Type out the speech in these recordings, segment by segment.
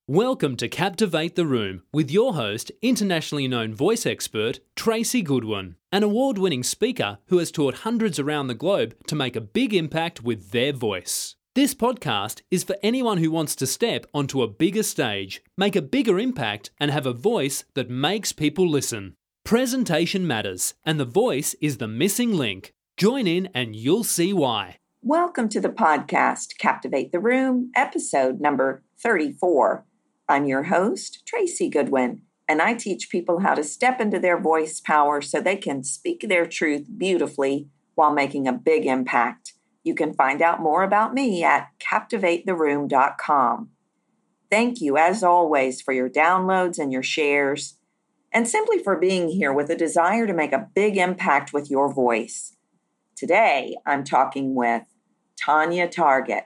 Welcome to Captivate the Room with your host, internationally known voice expert Tracy Goodwin, an award-winning speaker who has taught hundreds around the globe to make a big impact with their voice. This podcast is for anyone who wants to step onto a bigger stage, make a bigger impact, and have a voice that makes people listen. Presentation matters, and the voice is the missing link. Join in and you'll see why. Welcome to the podcast, Captivate the Room, episode number 34. I'm your host, Tracy Goodwin, and I teach people how to step into their voice power so they can speak their truth beautifully while making a big impact. You can find out more about me at captivatetheroom.com. Thank you, as always, for your downloads and your shares, and simply for being here with a desire to make a big impact with your voice. Today, I'm talking with Tanya Targett.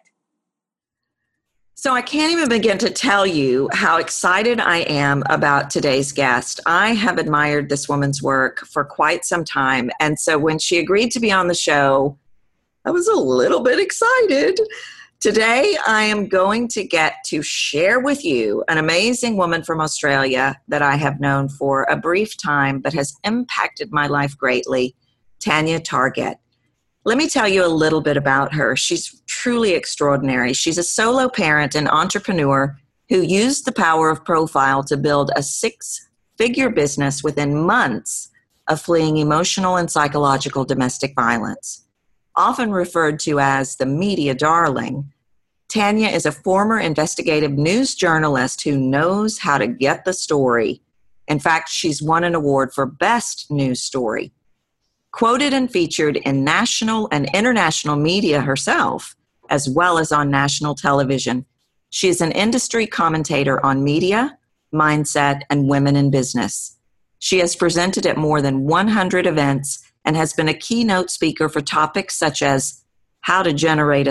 So I can't even begin to tell you how excited I am about today's guest. I have admired this woman's work for quite some time. And so when she agreed to be on the show, I was a little bit excited. Today, I am going to get to share with you an amazing woman from Australia that I have known for a brief time, but has impacted my life greatly, Tanya Targett. Let me tell you a little bit about her. She's truly extraordinary. She's a solo parent and entrepreneur who used the power of profile to build a six-figure business within months of fleeing emotional and psychological domestic violence. Often referred to as the media darling, Tanya is a former investigative news journalist who knows how to get the story. In fact, she's won an award for Best News Story. Quoted and featured in national and international media herself, as well as on national television. She is an industry commentator on media, mindset, and women in business. She has presented at more than 100 events and has been a keynote speaker for topics such as how to generate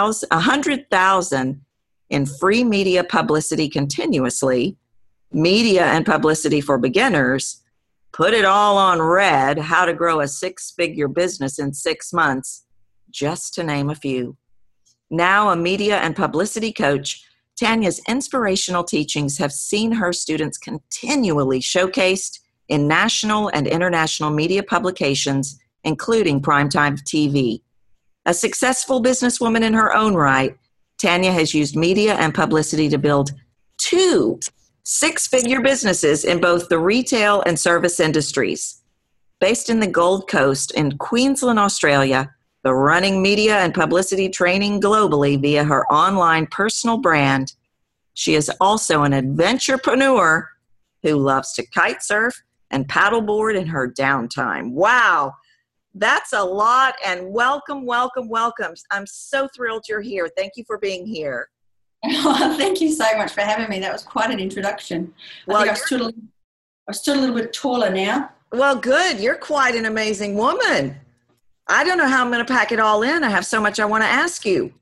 100,000 in free media publicity continuously, media and publicity for beginners, put it all on red, how to grow a six-figure business in 6 months, just to name a few. Now a media and publicity coach, Tanya's inspirational teachings have seen her students continually showcased in national and international media publications, including primetime TV. A successful businesswoman in her own right, Tanya has used media and publicity to build 2 six-figure businesses in both the retail and service industries. Based in the Gold Coast in Queensland, Australia, the running media and publicity training globally via her online personal brand. She is also an adventurepreneur who loves to kite surf and paddleboard in her downtime. Wow, that's a lot, and welcome, welcome, welcome. I'm so thrilled you're here. Thank you for being here. Oh, thank you so much for having me. That was quite an introduction. I stood a little bit taller now. Well, good. You're quite an amazing woman. I don't know how I'm going to pack it all in. I have so much I want to ask you.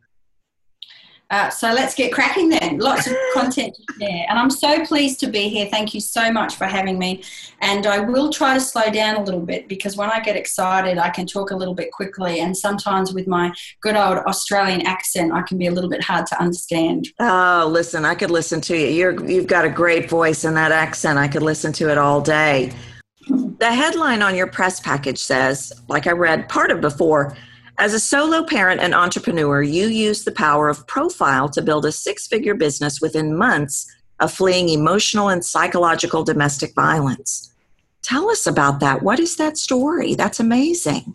So let's get cracking then. Lots of content to share. And I'm so pleased to be here. Thank you so much for having me. And I will try to slow down a little bit because when I get excited, I can talk a little bit quickly. And sometimes with my good old Australian accent, I can be a little bit hard to understand. Oh, listen, I could listen to you. You've got a great voice and that accent. I could listen to it all day. The headline on your press package says, like I read part of before, as a solo parent and entrepreneur, you use the power of profile to build a six-figure business within months of fleeing emotional and psychological domestic violence. Tell us about that. What is that story? That's amazing.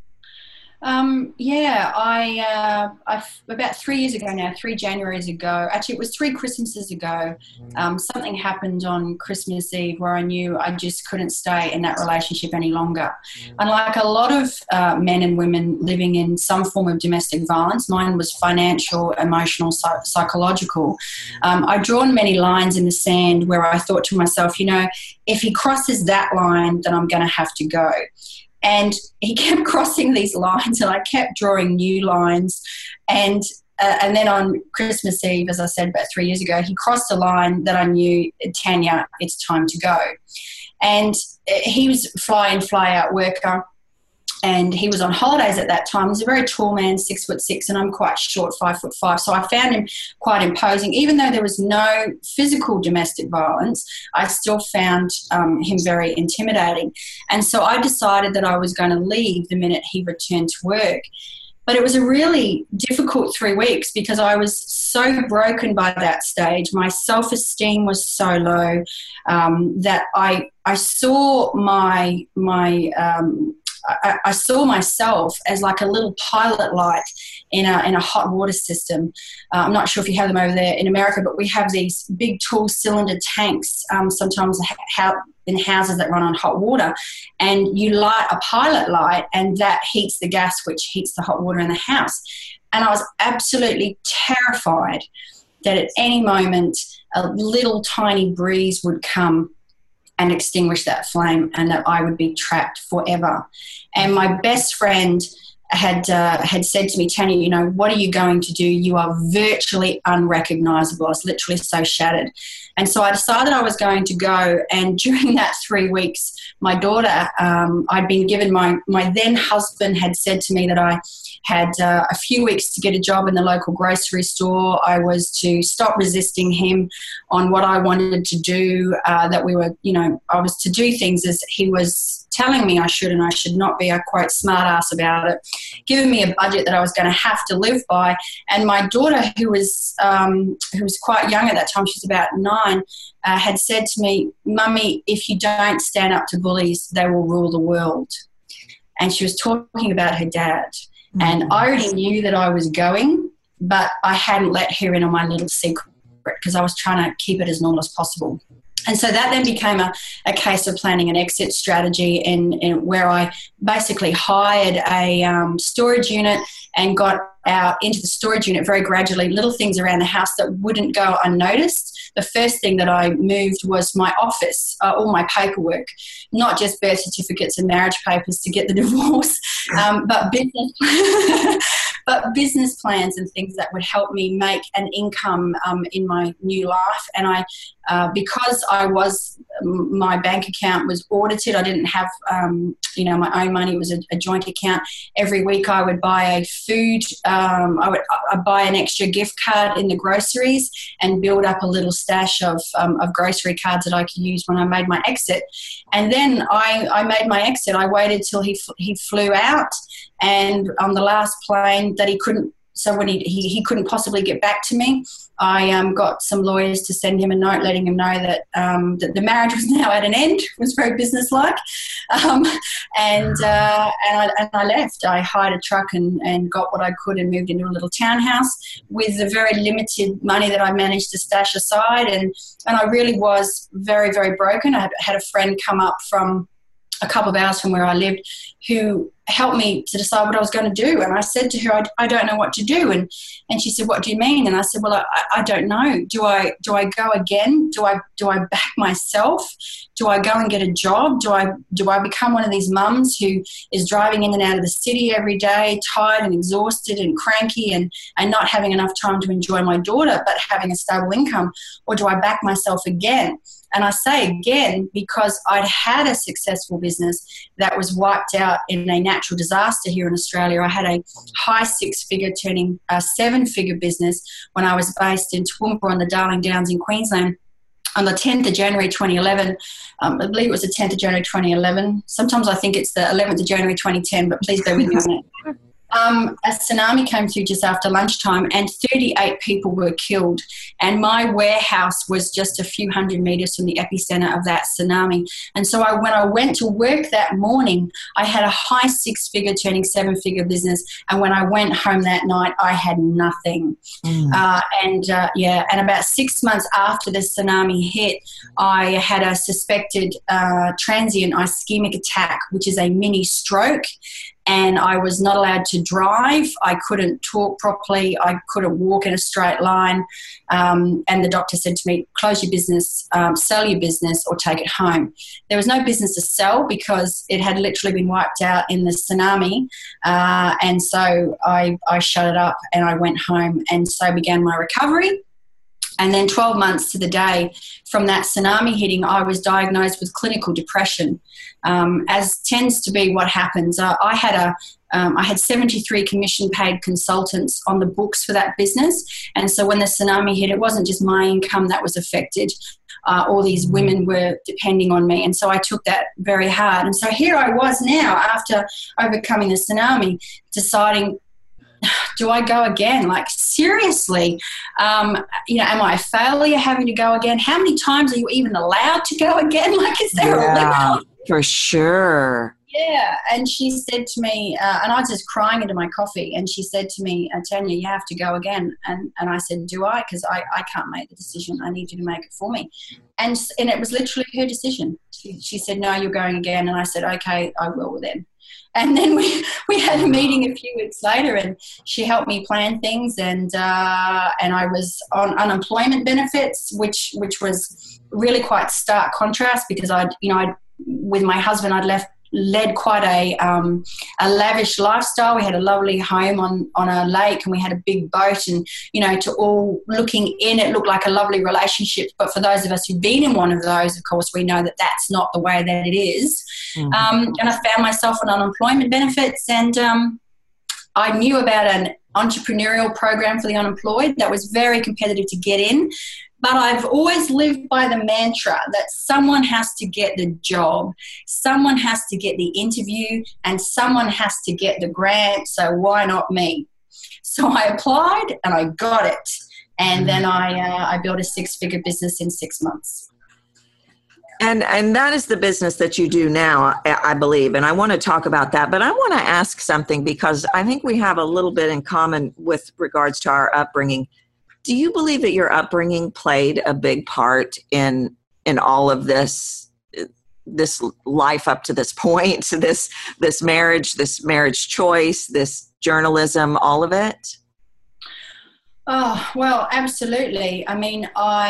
I about 3 years ago now, 3 Januaries ago, actually it was 3 Christmases ago, something happened on Christmas Eve where I knew I just couldn't stay in that relationship any longer. Unlike a lot of men and women living in some form of domestic violence, mine was financial, emotional, psychological. I'd drawn many lines in the sand where I thought to myself, if he crosses that line, then I'm going to have to go. And he kept crossing these lines and I kept drawing new lines. And then on Christmas Eve, as I said, about 3 years ago, he crossed a line that I knew, Tanya, it's time to go. And he was fly in, fly out worker. and he was on holidays at that time. He's a very tall man, 6'6", and I'm quite short, 5'5". So I found him quite imposing. Even though there was no physical domestic violence, I still found him very intimidating. And so I decided that I was going to leave the minute he returned to work. But it was a really difficult 3 weeks because I was so broken by that stage. My self-esteem was so low that I saw I saw myself as like a little pilot light in a hot water system. I'm not sure if you have them over there in America, but we have these big tall cylinder tanks sometimes in houses that run on hot water, and you light a pilot light and that heats the gas which heats the hot water in the house. And I was absolutely terrified that at any moment a little tiny breeze would come and extinguish that flame and that I would be trapped forever. And my best friend had said to me, Tanya, you know, what are you going to do? You are virtually unrecognisable. I was literally so shattered. And so I decided I was going to go, and during that 3 weeks, my daughter, I'd been given, my then husband had said to me that I had a few weeks to get a job in the local grocery store. I was to stop resisting him on what I wanted to do, that we were, you know, I was to do things as he was telling me I should and I should not be a quite smart ass about it, giving me a budget that I was going to have to live by. And my daughter, who was quite young at that time, she was about 9, had said to me, Mummy, if you don't stand up to bullies, they will rule the world. And she was talking about her dad. Mm-hmm. And I already knew that I was going, but I hadn't let her in on my little secret because I was trying to keep it as normal as possible. And so that then became a case of planning an exit strategy, and where I basically hired a storage unit and got out into the storage unit very gradually, little things around the house that wouldn't go unnoticed. The first thing that I moved was my office, all my paperwork, not just birth certificates and marriage papers to get the divorce, but business plans and things that would help me make an income in my new life. And I, because my bank account was audited, I didn't have, my own money. It was a joint account. Every week I would buy a food, I'd buy an extra gift card in the groceries and build up a little stash of grocery cards that I could use when I made my exit. And then I made my exit. I waited till he flew out, and on the last plane that he couldn't, so when he couldn't possibly get back to me, I got some lawyers to send him a note letting him know that the marriage was now at an end. It was very businesslike. And I left. I hired a truck and got what I could and moved into a little townhouse with the very limited money that I managed to stash aside. And I really was very, very broken. I had a friend come up from a couple of hours from where I lived who helped me to decide what I was going to do. And I said to her, I don't know what to do. And she said, what do you mean? And I said, well, I don't know. Do I go again? Do I back myself? Do I go and get a job? Do I become one of these mums who is driving in and out of the city every day, tired and exhausted and cranky and not having enough time to enjoy my daughter, but having a stable income? Or do I back myself again? And I say again because I'd had a successful business that was wiped out in a natural disaster here in Australia. I had a high 6-figure turning a 7-figure business when I was based in Toowoomba on the Darling Downs in Queensland. On the 10th of January 2011, I believe it was the 10th of January 2011. Sometimes I think it's the 11th of January 2010, but please bear with me on it. A tsunami came through just after lunchtime and 38 people were killed, and my warehouse was just a few hundred metres from the epicenter of that tsunami. And so when I went to work that morning, I had a high 6-figure turning 7-figure business, and when I went home that night I had nothing. And about 6 months after the tsunami hit, I had a suspected transient ischemic attack, which is a mini stroke. And I was not allowed to drive. I couldn't talk properly. I couldn't walk in a straight line. And the doctor said to me, close your business, sell your business or take it home. There was no business to sell because it had literally been wiped out in the tsunami. And so I shut it up and I went home, and so began my recovery. And then 12 months to the day from that tsunami hitting, I was diagnosed with clinical depression, as tends to be what happens. I had 73 commission-paid consultants on the books for that business. And so when the tsunami hit, it wasn't just my income that was affected. All these women were depending on me. And so I took that very hard. And so here I was now, after overcoming the tsunami, deciding, do I go again? Like, seriously, am I a failure having to go again? How many times are you even allowed to go again? Like, is there a limit? For sure. Yeah. And she said to me, and I was just crying into my coffee, and she said to me, Tanya, you have to go again. And I said, do I? Because I can't make the decision. I need you to make it for me. And it was literally her decision. She said, no, you're going again. And I said, okay, I will then. And then we had a meeting a few weeks later, and she helped me plan things, and I was on unemployment benefits, which was really quite stark contrast, because with my husband, I'd led quite a lavish lifestyle. We had a lovely home on a lake, and we had a big boat, and to all looking in, it looked like a lovely relationship. But for those of us who've been in one of those, of course, we know that that's not the way that it is. And I found myself on unemployment benefits, and I knew about an entrepreneurial program for the unemployed that was very competitive to get in. But I've always lived by the mantra that someone has to get the job, someone has to get the interview, and someone has to get the grant, so why not me? So I applied and I got it. And then I built a 6-figure business in 6 months. And that is the business that you do now, I believe. And I want to talk about that. But I want to ask something, because I think we have a little bit in common with regards to our upbringing. Do you believe that your upbringing played a big part in all of this life up to this point, this marriage choice, this journalism, all of it? Oh, well, absolutely. I mean,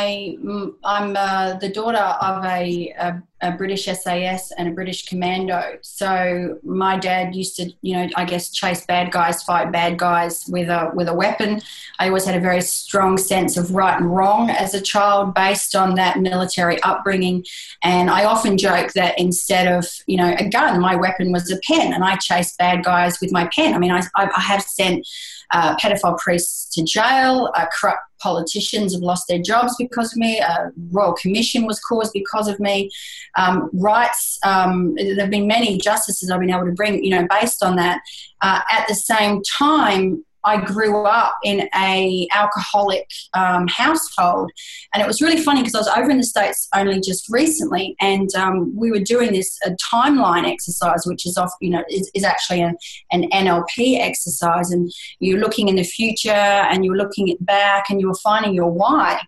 I'm the daughter of a British SAS and a British commando. So my dad used to, I guess, chase bad guys, fight bad guys with a weapon. I always had a very strong sense of right and wrong as a child based on that military upbringing. And I often joke that instead of, a gun, my weapon was a pen, and I chased bad guys with my pen. I mean, I have sent pedophile priests to jail. Corrupt politicians have lost their jobs because of me. Royal Commission was caused because of me. Rights, there have been many justices I've been able to bring, based on that. At the same time, I grew up in a alcoholic household, and it was really funny because I was over in the States only just recently, and we were doing this timeline exercise, which is is actually an NLP exercise, and you're looking in the future and you're looking back and you're finding your why.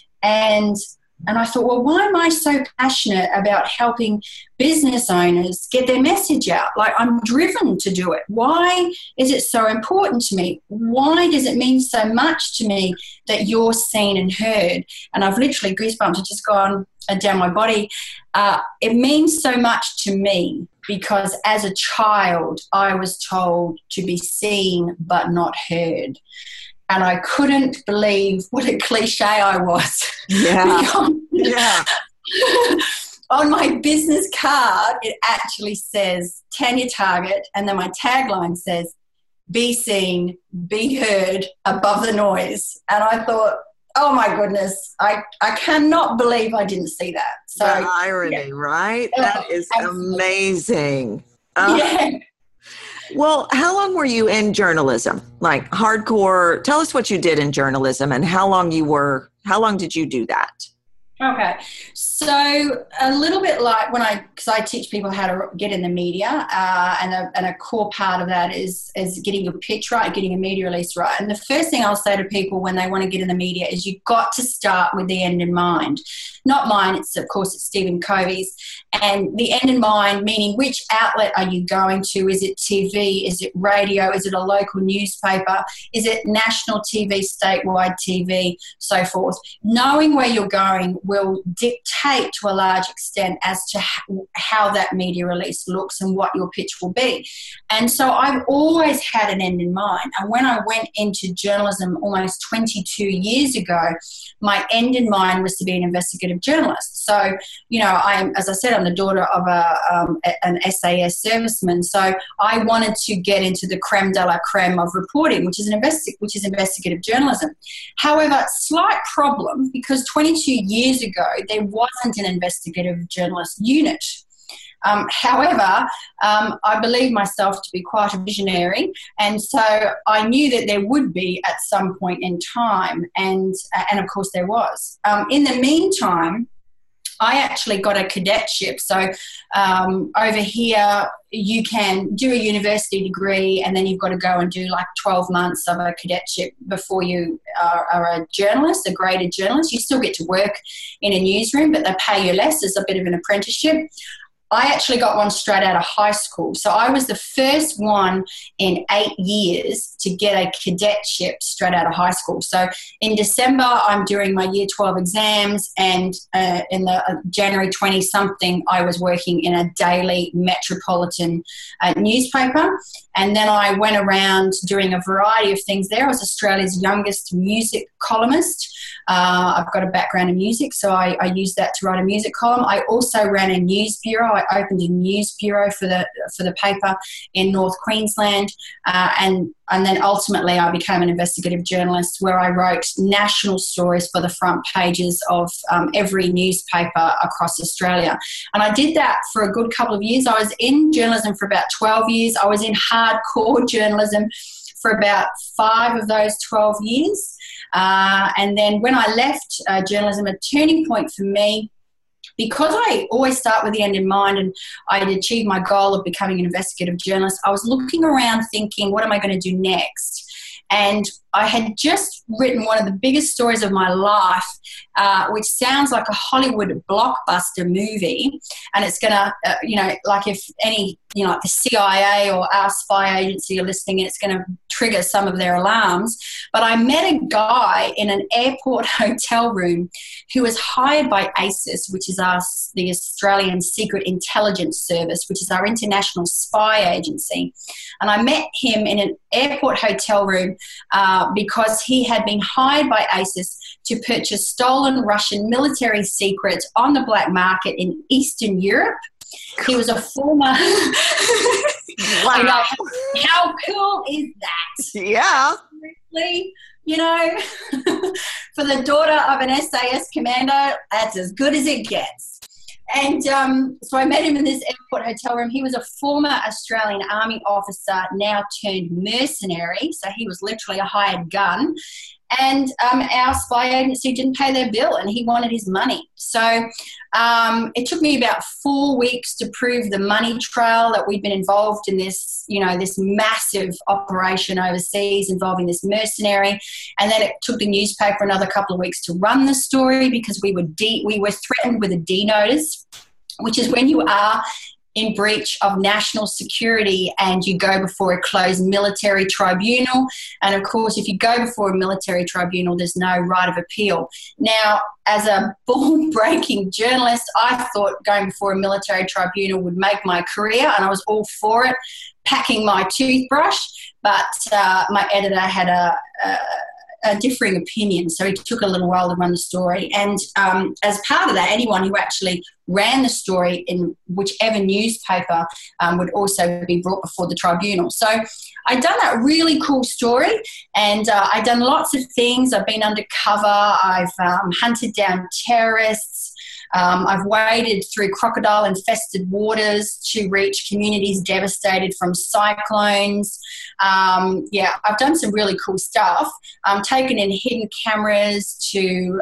And I thought, well, why am I so passionate about helping business owners get their message out? Like, I'm driven to do it. Why is it so important to me? Why does it mean so much to me that you're seen and heard? And I've literally goosebumps have just gone down my body. It means so much to me because as a child, I was told to be seen but not heard. And I couldn't believe what a cliche I was. Yeah. Yeah. On my business card, it actually says Tanya Target, and then my tagline says, be seen, be heard above the noise. And I thought, oh my goodness, I cannot believe I didn't see that. So the irony, right? That is absolutely amazing. Yeah. Well, how long were you in journalism? Like hardcore, tell us what you did in journalism and how long did you do that? Okay. So a little bit like because I teach people how to get in the media, and a core part of that is getting your pitch right, getting a media release right. And the first thing I'll say to people when they want to get in the media is you've got to start with the end in mind. Not mine, it's Stephen Covey's. And the end in mind, meaning which outlet are you going to? Is it TV? Is it radio? Is it a local newspaper? Is it national TV, statewide TV, so forth? Knowing where you're going will dictate to a large extent as to how that media release looks and what your pitch will be. And so I've always had an end in mind. And when I went into journalism almost 22 years ago, my end in mind was to be an investigative journalist. So, as I said, I'm the daughter of an SAS serviceman. So I wanted to get into the creme de la creme of reporting, which is investigative journalism. However, slight problem, because 22 years ago there wasn't an investigative journalist unit. However, I believe myself to be quite a visionary, and so I knew that there would be at some point in time, and of course there was. In the meantime, I actually got a cadetship. So over here, you can do a university degree and then you've got to go and do like 12 months of a cadetship before you are a journalist, a graded journalist. You still get to work in a newsroom, but they pay you less as a bit of an apprenticeship. I actually got one straight out of high school. So I was the first one in 8 years to get a cadetship straight out of high school. So in December, I'm doing my year 12 exams, and in the January 20-something, I was working in a daily metropolitan newspaper. And then I went around doing a variety of things there. I was Australia's youngest music columnist. I've got a background in music, so I used that to write a music column. I also ran a news bureau. I opened a news bureau for the paper in North Queensland, and then ultimately I became an investigative journalist where I wrote national stories for the front pages of every newspaper across Australia. And I did that for a good couple of years. I was in journalism for about 12 years. I was in hardcore journalism for about 5 of those 12 years. And then when I left journalism, a turning point for me, because I always start with the end in mind and I'd achieved my goal of becoming an investigative journalist, I was looking around thinking, what am I going to do next? And I had just written one of the biggest stories of my life, which sounds like a Hollywood blockbuster movie. And it's going to, like if any, like the CIA or our spy agency are listening, it's going to trigger some of their alarms. But I met a guy in an airport hotel room who was hired by ASIS, which is the Australian Secret Intelligence Service, which is our international spy agency. And I met him in an airport hotel room because he had been hired by ASIS to purchase stolen Russian military secrets on the black market in Eastern Europe. He was a former... Wow. How cool is that? Yeah. Seriously, for the daughter of an SAS commando, that's as good as it gets. And so I met him in this airport hotel room. He was a former Australian Army officer, now turned mercenary. So he was literally a hired gun. And our spy agency didn't pay their bill and he wanted his money. So it took me about 4 weeks to prove the money trail that we'd been involved in this, this massive operation overseas involving this mercenary. And then it took the newspaper another couple of weeks to run the story because we were threatened with a D notice, which is when you are in breach of national security and you go before a closed military tribunal. And of course, if you go before a military tribunal, there's no right of appeal. Now, as a ball-breaking journalist, I thought going before a military tribunal would make my career, and I was all for it, packing my toothbrush. But my editor had a differing opinion, so it took a little while to run the story. And as part of that, anyone who actually ran the story in whichever newspaper would also be brought before the tribunal. So I'd done that really cool story, and I'd done lots of things. I've been undercover. I've hunted down terrorists. I've waded through crocodile-infested waters to reach communities devastated from cyclones. I've done some really cool stuff. Taken in hidden cameras to,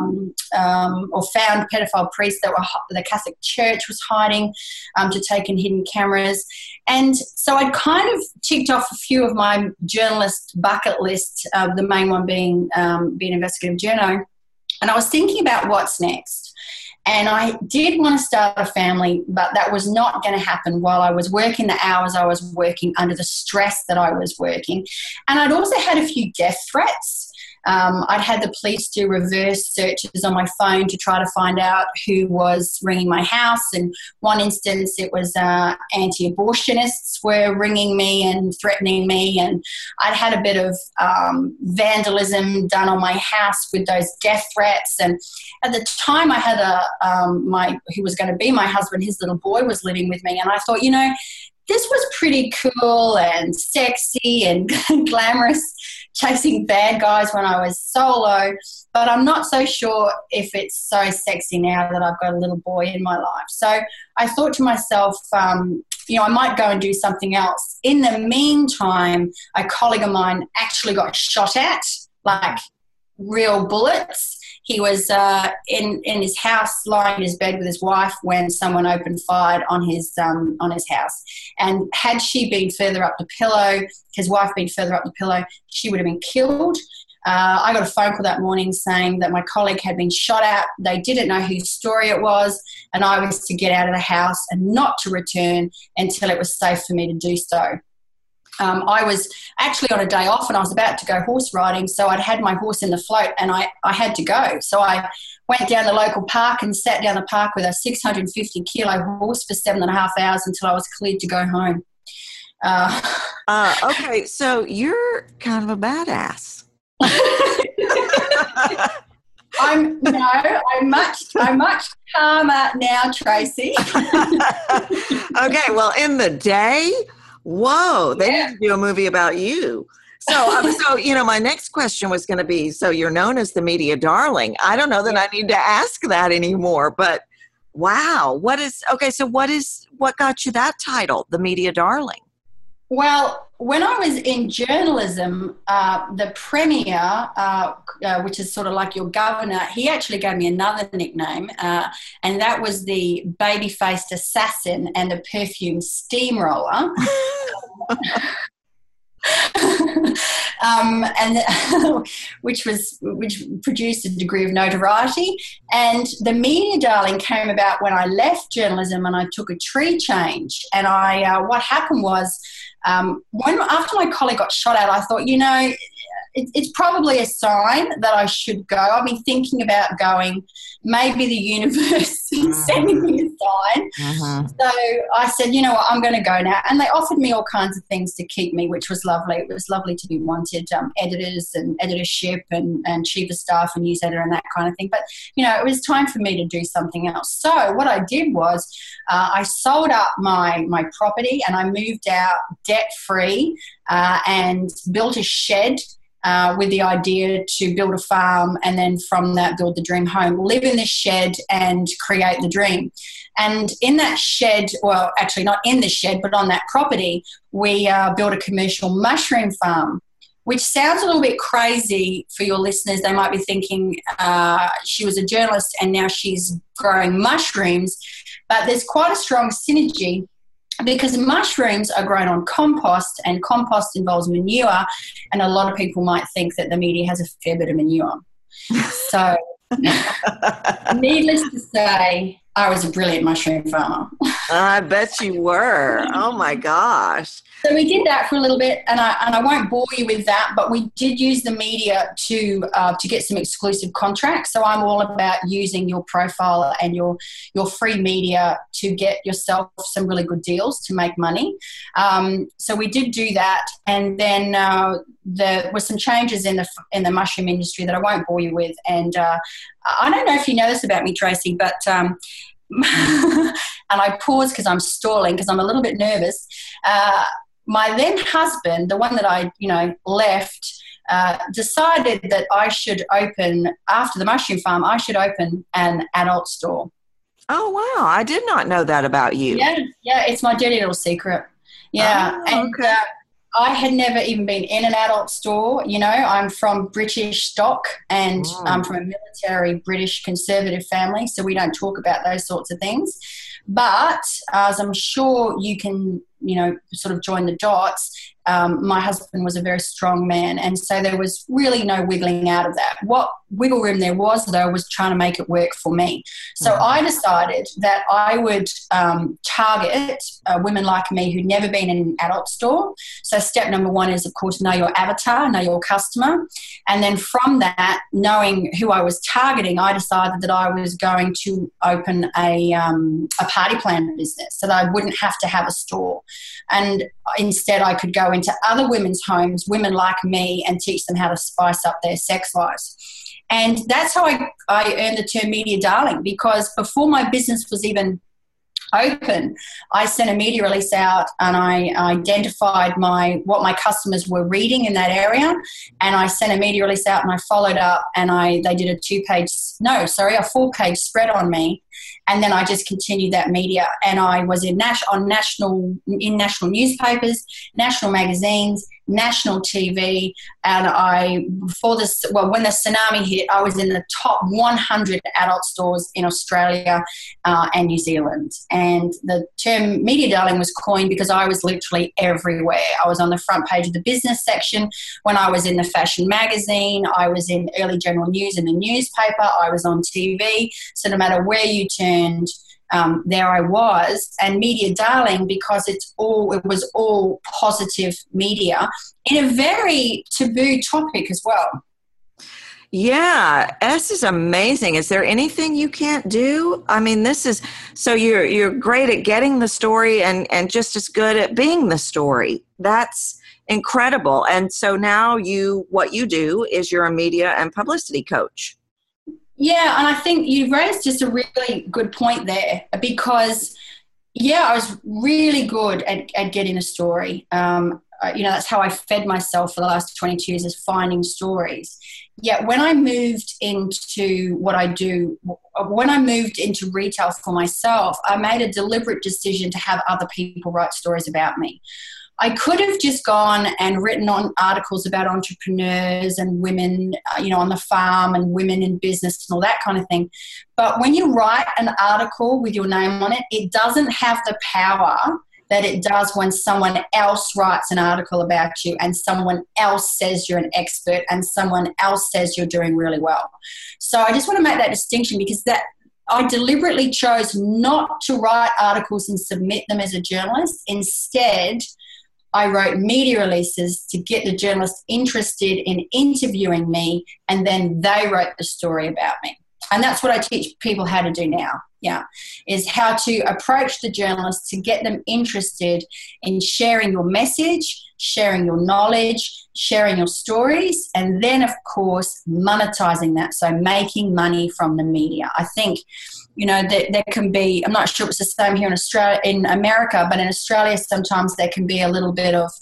or found pedophile priests that the Catholic Church was hiding to take in hidden cameras. And so I'd kind of ticked off a few of my journalist bucket lists, the main one being investigative journo. And I was thinking about what's next. And I did want to start a family, but that was not going to happen while I was working the hours I was working, under the stress that I was working. And I'd also had a few death threats. I'd had the police do reverse searches on my phone to try to find out who was ringing my house. And one instance, it was anti-abortionists were ringing me and threatening me. And I'd had a bit of vandalism done on my house with those death threats. And at the time, I had who was going to be my husband, his little boy was living with me. And I thought, this was pretty cool and sexy and glamorous, chasing bad guys when I was solo, but I'm not so sure if it's so sexy now that I've got a little boy in my life. So I thought to myself, I might go and do something else. In the meantime, a colleague of mine actually got shot at, like real bullets. He was in his house, lying in his bed with his wife, when someone opened fire on his house. And had she been further up the pillow, his wife been further up the pillow, she would have been killed. I got a phone call that morning saying that my colleague had been shot at. They didn't know whose story it was, and I was to get out of the house and not to return until it was safe for me to do so. I was actually on a day off and I was about to go horse riding, so I'd had my horse in the float and I had to go. So I went down the local park and sat down the park with a 650-kilo horse for 7.5 hours until I was cleared to go home. Okay, so you're kind of a badass. I'm much calmer now, Tracy. Okay, well, in the day, whoa, they need to do a movie about you. So, my next question was going to be, so you're known as the media darling. I don't know that I need to ask that anymore, but wow, what got you that title, the media darling? Well, when I was in journalism, the premier, which is sort of like your governor, he actually gave me another nickname, and that was the baby-faced assassin and the perfume steamroller. Which produced a degree of notoriety. And the media darling came about when I left journalism and I took a tree change. And what happened was, after my colleague got shot at, I thought, it's probably a sign that I should go. I've been thinking about going. Maybe the universe is sending me a sign. So I said, you know what, I'm going to go now. And they offered me all kinds of things to keep me, which was lovely. It was lovely to be wanted, editors and editorship and chief of staff and news editor and that kind of thing. But, it was time for me to do something else. So what I did was I sold up my property and I moved out debt-free and built a shed with the idea to build a farm and then from that build the dream home, live in this shed and create the dream. And in that shed, well, actually not in the shed, but on that property, we built a commercial mushroom farm, which sounds a little bit crazy for your listeners. They might be thinking she was a journalist and now she's growing mushrooms, but there's quite a strong synergy because mushrooms are grown on compost and compost involves manure, and a lot of people might think that the media has a fair bit of manure. So needless to say, I was a brilliant mushroom farmer. I bet you were. Oh my gosh. So we did that for a little bit, and I won't bore you with that, but we did use the media to get some exclusive contracts. So I'm all about using your profile and your free media to get yourself some really good deals to make money. So we did do that, and then there were some changes in the mushroom industry that I won't bore you with. And I don't know if you know this about me, Tracy, but and I pause because I'm stalling because I'm a little bit nervous. My then husband, the one that I, left, decided that I should open, after the mushroom farm, I should open an adult store. Oh, wow. I did not know that about you. Yeah, it's my dirty little secret. Yeah. Oh, okay. I had never even been in an adult store. I'm from British stock and I'm from a military British conservative family, so we don't talk about those sorts of things. But as I'm sure you can, sort of join the dots, my husband was a very strong man, and so there was really no wiggling out of that. What wiggle room there was, though, was trying to make it work for me. So I decided that I would target women like me who'd never been in an adult store. So step number one is, of course, know your avatar, know your customer. And then from that, knowing who I was targeting, I decided that I was going to open a party plan business so that I wouldn't have to have a store. And instead I could go into other women's homes, women like me, and teach them how to spice up their sex lives. And that's how I earned the term media darling, because before my business was even open, I sent a media release out and I identified what my customers were reading in that area, and I sent a media release out and I followed up, and they did a 4-page spread on me, and then I just continued that media, and I was in national newspapers, national magazines, national TV, and when the tsunami hit, I was in the top 100 adult stores in Australia and New Zealand. And the term media darling was coined because I was literally everywhere. I was on the front page of the business section when I was in the fashion magazine. I was in early general news in the newspaper. I was on TV. So no matter where you turned, there I was. And media darling because it was all positive media in a very taboo topic as well. Yeah, this is amazing. Is there anything you can't do? I mean, so you're great at getting the story and just as good at being the story. That's incredible. And so now what you do is you're a media and publicity coach. Yeah, and I think you raised just a really good point there, because, I was really good at getting a story. That's how I fed myself for the last 22 years, is finding stories. Yet when I moved into what I do, when I moved into retail for myself, I made a deliberate decision to have other people write stories about me. I could have just gone and written on articles about entrepreneurs and women, on the farm and women in business and all that kind of thing. But when you write an article with your name on it, it doesn't have the power that it does when someone else writes an article about you and someone else says you're an expert and someone else says you're doing really well. So I just want to make that distinction, because I deliberately chose not to write articles and submit them as a journalist. Instead, I wrote media releases to get the journalist interested in interviewing me, and then they wrote the story about me. And that's what I teach people how to do now, is how to approach the journalist to get them interested in sharing your message, sharing your knowledge, sharing your stories, and then, of course, monetizing that, so making money from the media. I think, there can be, I'm not sure if it's the same here in America, but in Australia sometimes there can be a little bit of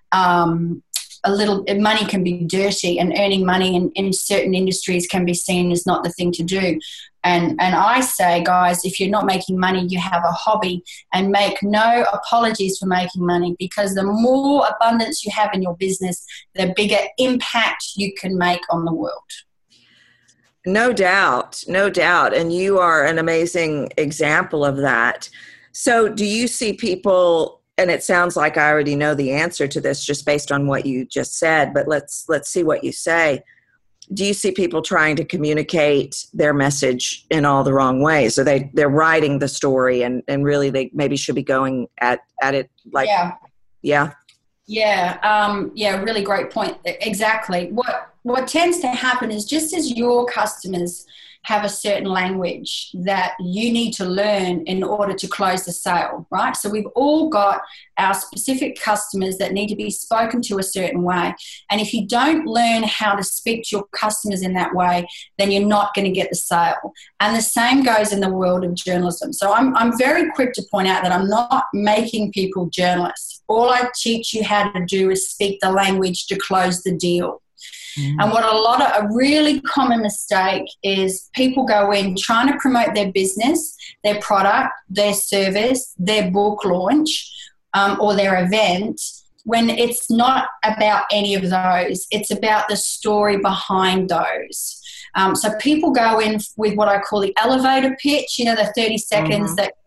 money can be dirty, and earning money in certain industries can be seen as not the thing to do. And I say, guys, if you're not making money, you have a hobby, and make no apologies for making money, because the more abundance you have in your business, the bigger impact you can make on the world. No doubt. And you are an amazing example of that. So do you see people, and it sounds like I already know the answer to this just based on what you just said, but let's see what you say. Do you see people trying to communicate their message in all the wrong ways? Or they're writing the story and really they maybe should be going at it like... Yeah. Really great point. Exactly. What tends to happen is, just as your customers have a certain language that you need to learn in order to close the sale, right? So we've all got our specific customers that need to be spoken to a certain way. And if you don't learn how to speak to your customers in that way, then you're not going to get the sale. And the same goes in the world of journalism. So I'm very quick to point out that I'm not making people journalists. All I teach you how to do is speak the language to close the deal. And what a really common mistake is, people go in trying to promote their business, their product, their service, their book launch, or their event, when it's not about any of those. It's about the story behind those. So people go in with what I call the elevator pitch, the 30 seconds that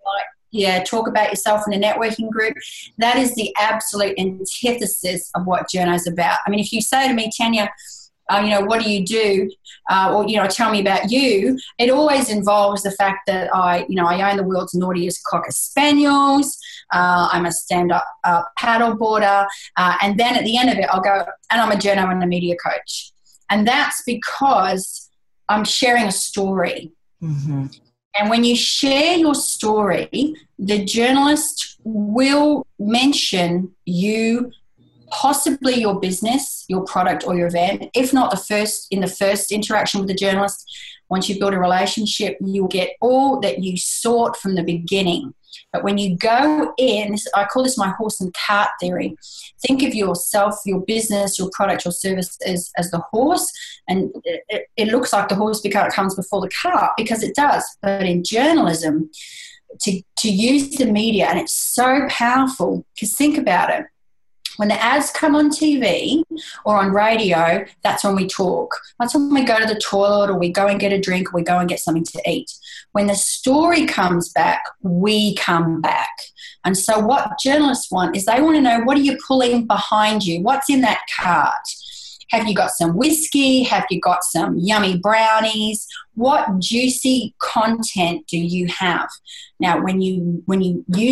talk about yourself in a networking group. That is the absolute antithesis of what journo's about. I mean, if you say to me, Tanya, what do you do? Or tell me about you. It always involves the fact that I own the world's naughtiest Cocker Spaniels. I'm a stand-up paddleboarder. And then at the end of it, I'll go, and I'm a journo and a media coach. And that's because I'm sharing a story. Mm-hmm. And when you share your story, the journalist will mention you, possibly your business, your product or your event. If not in the first interaction with the journalist, once you build a relationship, you'll get all that you sought from the beginning. But when you go in, I call this my horse and cart theory. Think of yourself, your business, your product, your service as the horse. And it looks like the horse comes before the cart, because it does. But in journalism, to use the media, and it's so powerful, because think about it. When the ads come on TV or on radio, that's when we talk. That's when we go to the toilet, or we go and get a drink, or we go and get something to eat. When the story comes back, we come back. And so what journalists want is they want to know, what are you pulling behind you? What's in that cart? Have you got some whiskey? Have you got some yummy brownies? What juicy content do you have? Now, when you put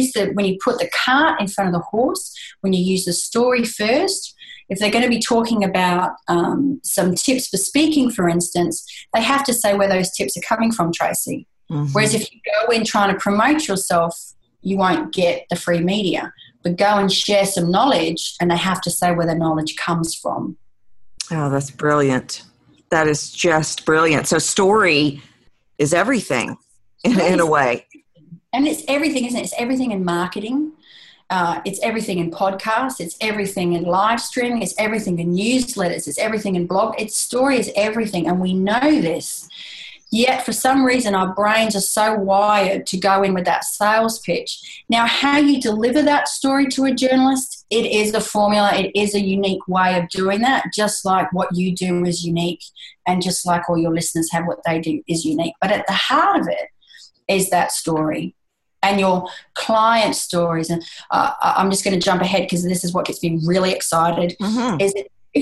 the cart in front of the horse, when you use the story first, if they're going to be talking about some tips for speaking, for instance, they have to say where those tips are coming from, Tracy. Mm-hmm. Whereas if you go in trying to promote yourself, you won't get the free media. But go and share some knowledge, and they have to say where the knowledge comes from. Oh, that's brilliant. That is just brilliant. So story is everything in a way. And it's everything, isn't it? It's everything in marketing. It's everything in podcasts. It's everything in live streaming. It's everything in newsletters. It's everything in blog. Story is everything. And we know this. Yet for some reason our brains are so wired to go in with that sales pitch. Now, how you deliver that story to a journalist, it is a formula. It is a unique way of doing that, just like what you do is unique, and just like all your listeners have what they do is unique. But at the heart of it is that story and your client stories. And I'm just going to jump ahead because this is what gets me really excited. Mm-hmm.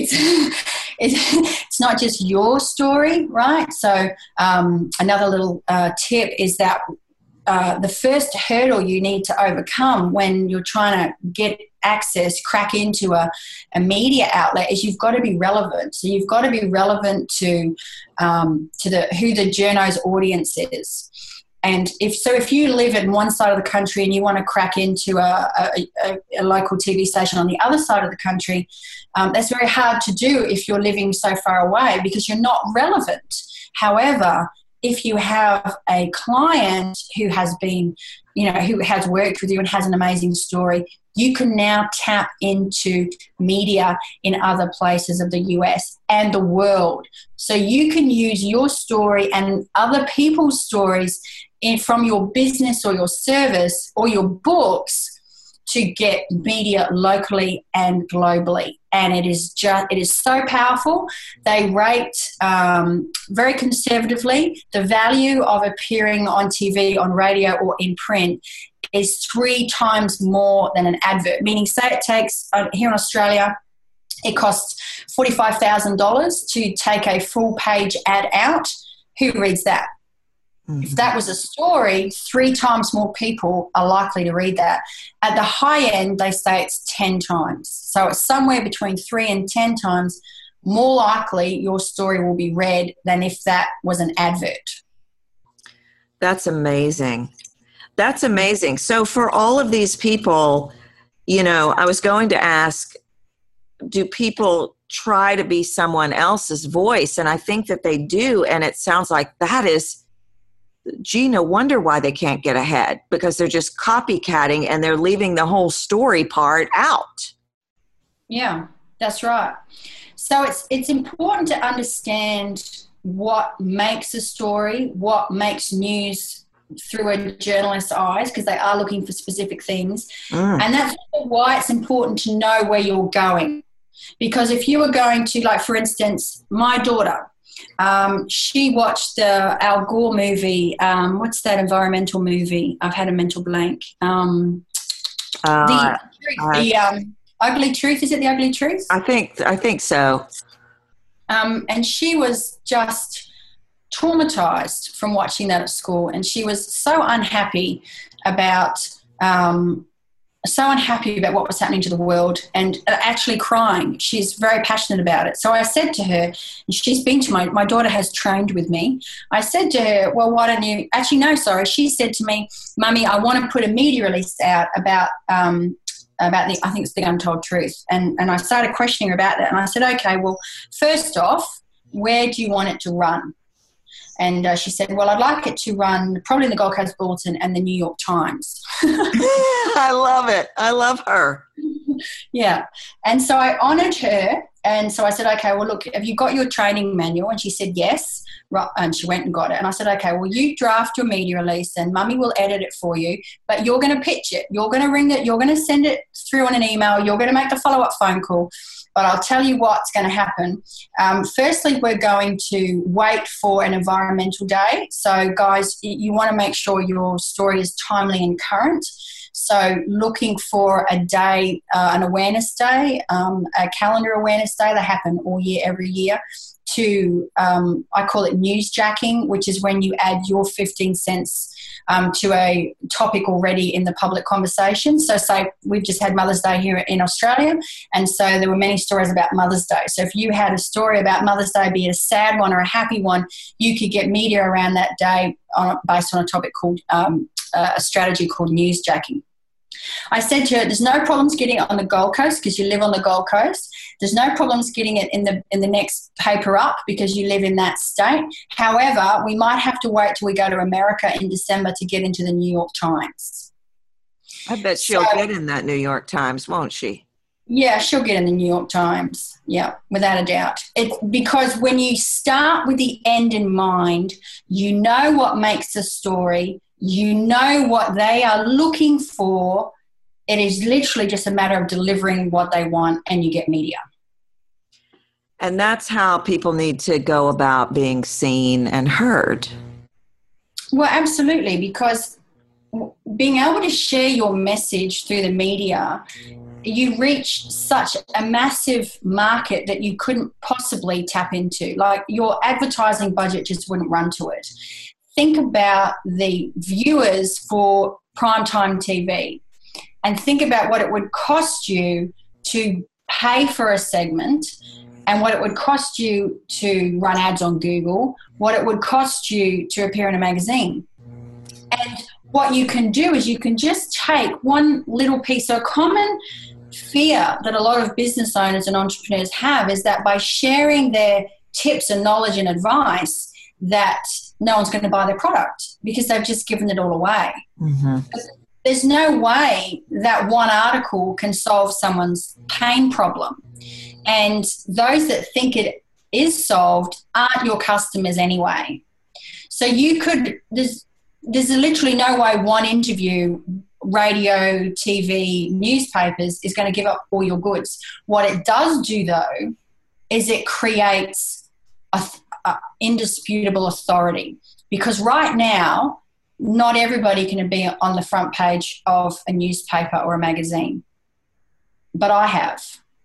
It's not just your story, right? So another little tip is that the first hurdle you need to overcome when you're trying to get access, crack into a media outlet, is you've got to be relevant. So you've got to be relevant to who the journo's audience is. And if you live in one side of the country and you want to crack into a local TV station on the other side of the country, that's very hard to do if you're living so far away, because you're not relevant. However, if you have a client who has been, who has worked with you and has an amazing story, you can now tap into media in other places of the US and the world. So you can use your story and other people's stories from your business or your service or your books to get media locally and globally. And it is so powerful. They rate very conservatively the value of appearing on TV, on radio, or in print is 3 times more than an advert. Meaning, say it takes, here in Australia, it costs $45,000 to take a full page ad out. Who reads that? Mm-hmm. If that was a story, 3 times more people are likely to read that. At the high end, they say it's 10 times. So it's somewhere between 3 and 10 times more likely your story will be read than if that was an advert. That's amazing. That's amazing. So for all of these people, I was going to ask, do people try to be someone else's voice? And I think that they do. And it sounds like that is, no wonder why they can't get ahead, because they're just copycatting and they're leaving the whole story part out. Yeah, that's right. So it's important to understand what makes a story, what makes news through a journalist's eyes, because they are looking for specific things. And that's why it's important to know where you're going. Because if you were going to, like, for instance, my daughter, She watched the Al Gore movie. What's that environmental movie? I've had a mental blank. The Ugly Truth. Is it The Ugly Truth? I think so. And she was just traumatized from watching that at school, and she was so unhappy about what was happening to the world, and actually crying. She's very passionate about it. So I said to her, and she's been to my daughter has trained with me. I said to her, well, why don't you, actually, no, sorry. She said to me, Mummy, I want to put a media release out about I think it's The Untold Truth. And I started questioning her about that. And I said, okay, well, first off, where do you want it to run? And she said, well, I'd like it to run probably in the Gold Coast Bulletin and the New York Times. I love it. I love her. Yeah. And so I honoured her. And so I said, okay, well, look, have you got your training manual? And she said, yes. And she went and got it. And I said, okay, well, you draft your media release and Mummy will edit it for you, but you're going to pitch it. You're going to ring it. You're going to send it through on an email. You're going to make the follow-up phone call. But I'll tell you what's going to happen. Firstly, we're going to wait for an environmental day. So, guys, you want to make sure your story is timely and current. So looking for a day, an awareness day, a calendar awareness day that happen all year, every year, to, I call it newsjacking, which is when you add your 15 cents to a topic already in the public conversation. So say we've just had Mother's Day here in Australia, and so there were many stories about Mother's Day. So if you had a story about Mother's Day, be it a sad one or a happy one, you could get media around that day based on a topic called a strategy called newsjacking. I said to her, there's no problems getting it on the Gold Coast because you live on the Gold Coast. There's no problems getting it in the next paper up because you live in that state. However, we might have to wait till we go to America in December to get into the New York Times. I bet she'll get in that New York Times, won't she? Yeah, she'll get in the New York Times. Yeah, without a doubt. It's because when you start with the end in mind, you know what makes a story. You know what they are looking for. It is literally just a matter of delivering what they want, and you get media. And that's how people need to go about being seen and heard. Well, absolutely, because being able to share your message through the media, you reach such a massive market that you couldn't possibly tap into. Like your advertising budget just wouldn't run to it. Think about the viewers for primetime TV and think about what it would cost you to pay for a segment and what it would cost you to run ads on Google, what it would cost you to appear in a magazine. And what you can do is you can just take one little piece. So a common fear that a lot of business owners and entrepreneurs have is that by sharing their tips and knowledge and advice, that no one's going to buy their product because they've just given it all away. Mm-hmm. There's no way that one article can solve someone's pain problem. And those that think it is solved aren't your customers anyway. So you could, there's literally no way one interview, radio, TV, newspapers is going to give up all your goods. What it does do though is it creates a indisputable authority, because right now not everybody can be on the front page of a newspaper or a magazine, but I have.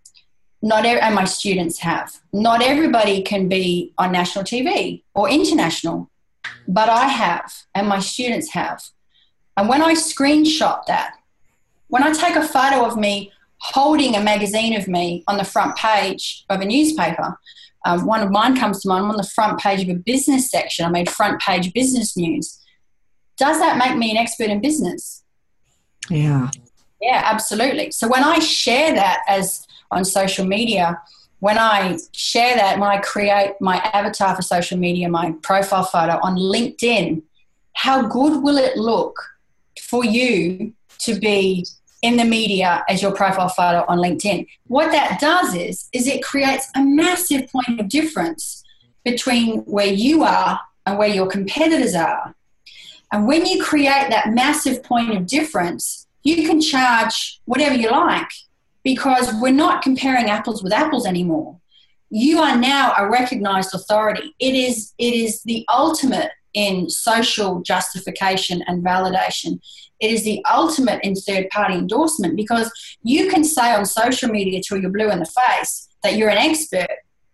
And my students have. Not everybody can be on national TV or international, but I have, and my students have. And when I screenshot that, when I take a photo of me holding a magazine of me on the front page of a newspaper, one of mine comes to mind. I'm on the front page of a business section. I made front page business news. Does that make me an expert in business? Yeah. Yeah, absolutely. So when I share that as on social media, when I share that, when I create my avatar for social media, my profile photo on LinkedIn, how good will it look for you to be in the media as your profile photo on LinkedIn? What that does is it creates a massive point of difference between where you are and where your competitors are. And when you create that massive point of difference, you can charge whatever you like, because we're not comparing apples with apples anymore. you are now a recognized authority. It is the ultimate in social justification and validation. It is the ultimate in third-party endorsement, because you can say on social media till you're blue in the face that you're an expert,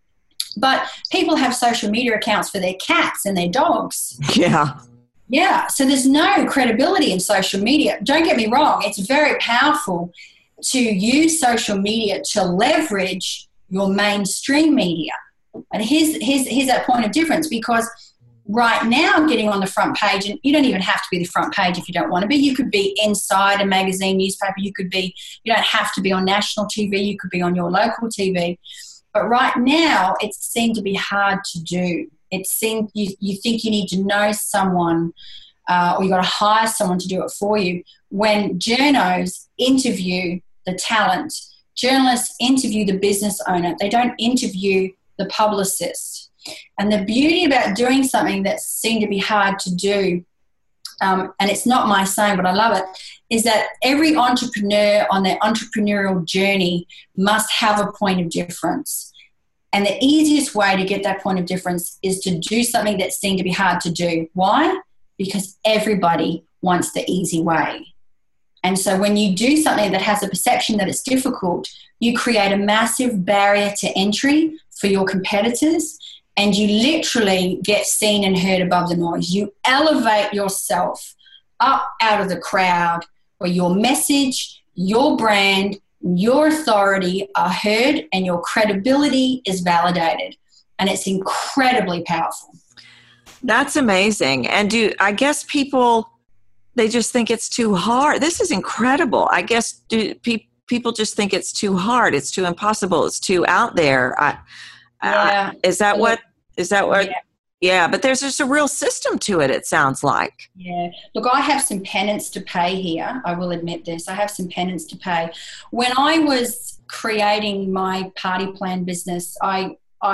but people have social media accounts for their cats and their dogs. Yeah. Yeah, so there's no credibility in social media. Don't get me wrong, it's very powerful to use social media to leverage your mainstream media. And here's that point of difference, because right now getting on the front page, and you don't even have to be the front page if you don't want to be. You could be inside a magazine, newspaper. You don't have to be on national TV. You could be on your local TV. But right now it seemed to be hard to do. It seemed you think you need to know someone or you got to hire someone to do it for you. When journos interview the talent, journalists interview the business owner. They don't interview the publicist. And the beauty about doing something that seemed to be hard to do, and it's not my saying, but I love it, is that every entrepreneur on their entrepreneurial journey must have a point of difference. And the easiest way to get that point of difference is to do something that seemed to be hard to do. Why? Because everybody wants the easy way. And so when you do something that has a perception that it's difficult, you create a massive barrier to entry for your competitors, and you literally get seen and heard above the noise. You elevate yourself up out of the crowd where your message, your brand, your authority are heard and your credibility is validated. And it's incredibly powerful. That's amazing. And I guess people, they just think it's too hard. This is incredible. I guess people just think it's too hard. It's too impossible. It's too out there. Yeah. Is that what? Yeah. Yeah, but there's just a real system to it, it sounds like. Yeah. Look, I have some penance to pay here. I will admit this. I have some penance to pay. When I was creating my party plan business, I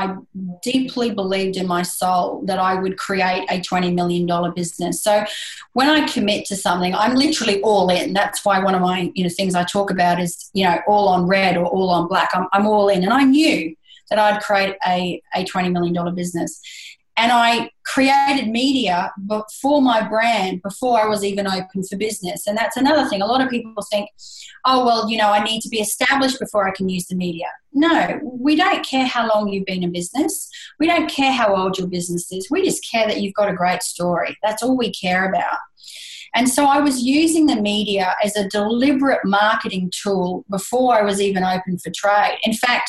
deeply believed in my soul that I would create a $20 million business. So when I commit to something, I'm literally all in. That's why one of my things I talk about is, all on red or all on black. I'm all in. And I knew that I'd create a $20 million business. And I created media for my brand before I was even open for business. And that's another thing. A lot of people think, oh, well, I need to be established before I can use the media. No, we don't care how long you've been in business. We don't care how old your business is. We just care that you've got a great story. That's all we care about. And so I was using the media as a deliberate marketing tool before I was even open for trade. In fact,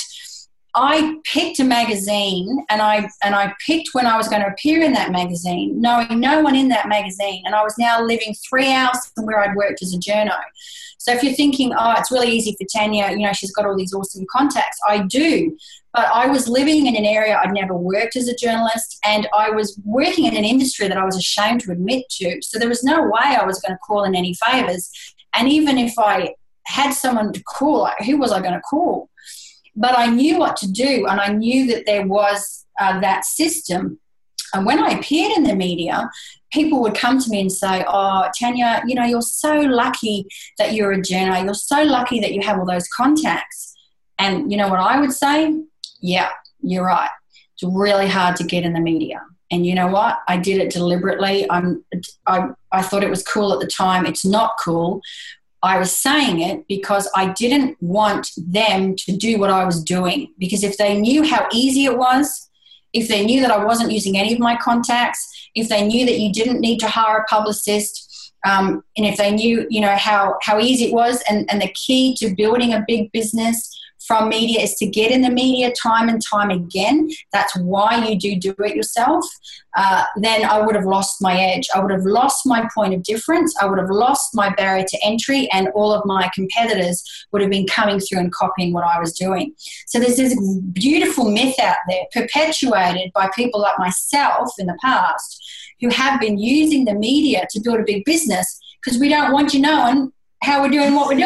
I picked a magazine and I picked when I was going to appear in that magazine, knowing no one in that magazine. And I was now living 3 hours from where I'd worked as a journo. So if you're thinking, oh, it's really easy for Tanya, she's got all these awesome contacts. I do. But I was living in an area I'd never worked as a journalist, and I was working in an industry that I was ashamed to admit to. So there was no way I was going to call in any favors. And even if I had someone to call, who was I going to call? But I knew what to do, and I knew that there was that system. And when I appeared in the media, people would come to me and say, oh, Tanya, you're so lucky that you're a journo. You're so lucky that you have all those contacts. And you know what I would say? Yeah, you're right. It's really hard to get in the media. And you know what? I did it deliberately. I thought it was cool at the time. It's not cool. I was saying it because I didn't want them to do what I was doing. Because if they knew how easy it was, if they knew that I wasn't using any of my contacts, if they knew that you didn't need to hire a publicist, and if they knew, how easy it was, and the key to building a big business from media is to get in the media time and time again. That's why you do it yourself. Then I would have lost my edge. I would have lost my point of difference. I would have lost my barrier to entry, and all of my competitors would have been coming through and copying what I was doing. So there's this beautiful myth out there perpetuated by people like myself in the past who have been using the media to build a big business because we don't want you knowing how we're doing what we're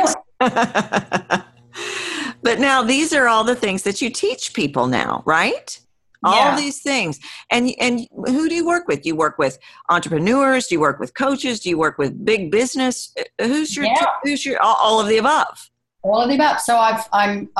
doing. But now these are all the things that you teach people now, right? Yeah. All these things. And who do you work with? Do you work with entrepreneurs? Do you work with coaches? Do you work with big business? Who's your all of the above? All of the above. So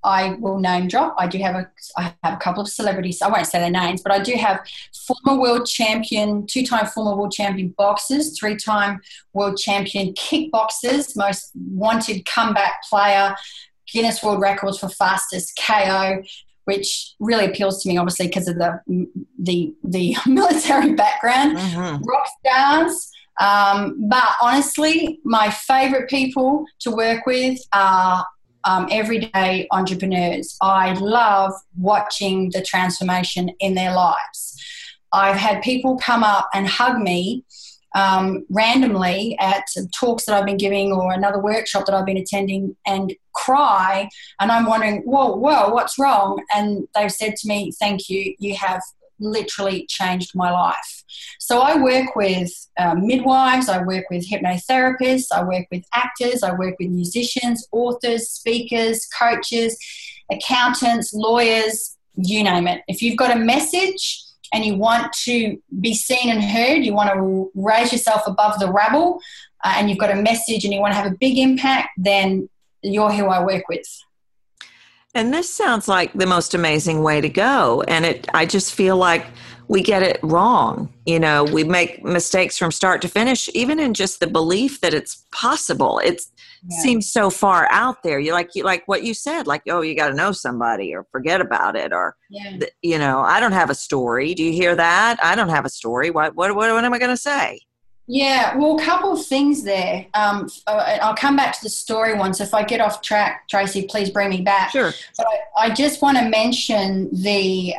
I will name drop. I have a couple of celebrities. I won't say their names, but I do have former world champion, 2-time former world champion boxers, 3-time world champion kickboxers, most wanted comeback player, Guinness World Records for fastest KO, which really appeals to me, obviously, because of the military background. Mm-hmm. Rock stars. But honestly, my favourite people to work with are everyday entrepreneurs. I love watching the transformation in their lives. I've had people come up and hug me randomly at talks that I've been giving or another workshop that I've been attending and cry, and I'm wondering, whoa, what's wrong? And they've said to me, thank you, you have literally changed my life. So I work with midwives, I work with hypnotherapists, I work with actors, I work with musicians, authors, speakers, coaches, accountants, lawyers, you name it. If you've got a message and you want to be seen and heard, you want to raise yourself above the rabble, and you've got a message and you want to have a big impact, then you're who I work with. And this sounds like the most amazing way to go. And I just feel like we get it wrong. You know, we make mistakes from start to finish, even in just the belief that it's possible. It seems so far out there. You like what you said, like, oh, you got to know somebody or forget about it. Or, you know, I don't have a story. Do you hear that? I don't have a story. What am I going to say? Yeah, well, a couple of things there. I'll come back to the story one. So if I get off track, Tracy, please bring me back. Sure. But I just want to mention the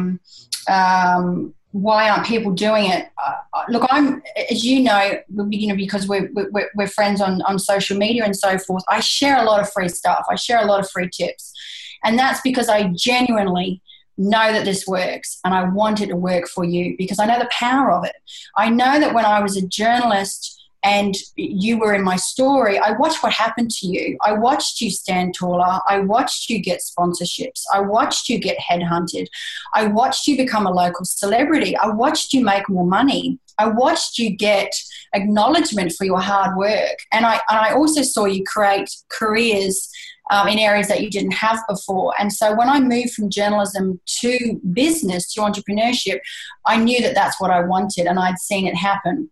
why aren't people doing it? Look, I'm, as you know, because we're friends on social media and so forth. I share a lot of free stuff. I share a lot of free tips, and that's because I genuinely know that this works, and I want it to work for you because I know the power of it. I know that when I was a journalist and you were in my story, I watched what happened to you. I watched you stand taller. I watched you get sponsorships. I watched you get headhunted. I watched you become a local celebrity. I watched you make more money. I watched you get acknowledgement for your hard work. And I also saw you create careers in areas that you didn't have before. And so when I moved from journalism to business, to entrepreneurship, I knew that that's what I wanted, and I'd seen it happen.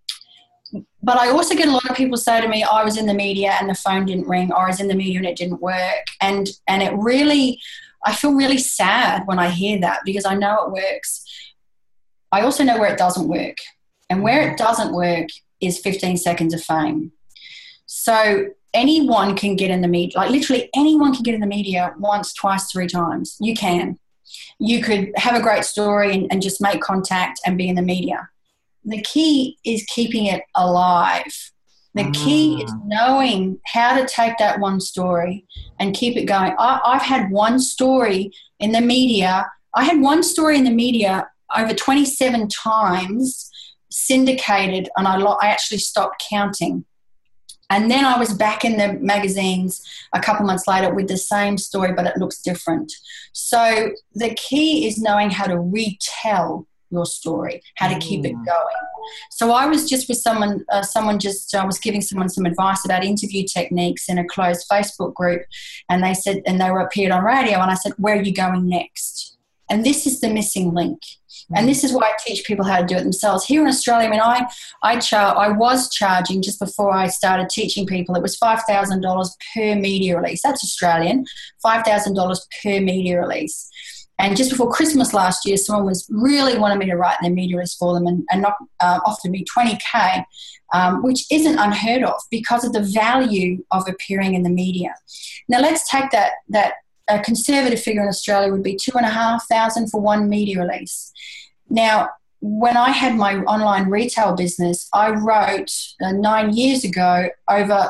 But I also get a lot of people say to me, I was in the media and the phone didn't ring, or I was in the media and it didn't work. And it really, I feel really sad when I hear that because I know it works. I also know where it doesn't work. And where it doesn't work is 15 seconds of fame. So anyone can get in the media, like literally anyone can get in the media once, twice, 3 times. You can. You could have a great story and just make contact and be in the media. The key is keeping it alive. The key is knowing how to take that one story and keep it going. I've had one story in the media. I had one story in the media over 27 times syndicated, and I actually stopped counting. And then I was back in the magazines a couple months later with the same story, but it looks different. So the key is knowing how to retell your story, how to keep it going. So I was just with someone, I was giving someone some advice about interview techniques in a closed Facebook group, and they said, and they were appeared on radio, and I said, where are you going next? And this is the missing link. And this is why I teach people how to do it themselves. Here in Australia, I mean, I was charging just before I started teaching people, it was $5,000 per media release. That's Australian, $5,000 per media release. And just before Christmas last year, someone was really wanting me to write their media release for them and offered me $20,000, which isn't unheard of because of the value of appearing in the media. Now, let's take that a conservative figure in Australia would be $2,500 for one media release. Now, when I had my online retail business, I wrote 9 years ago over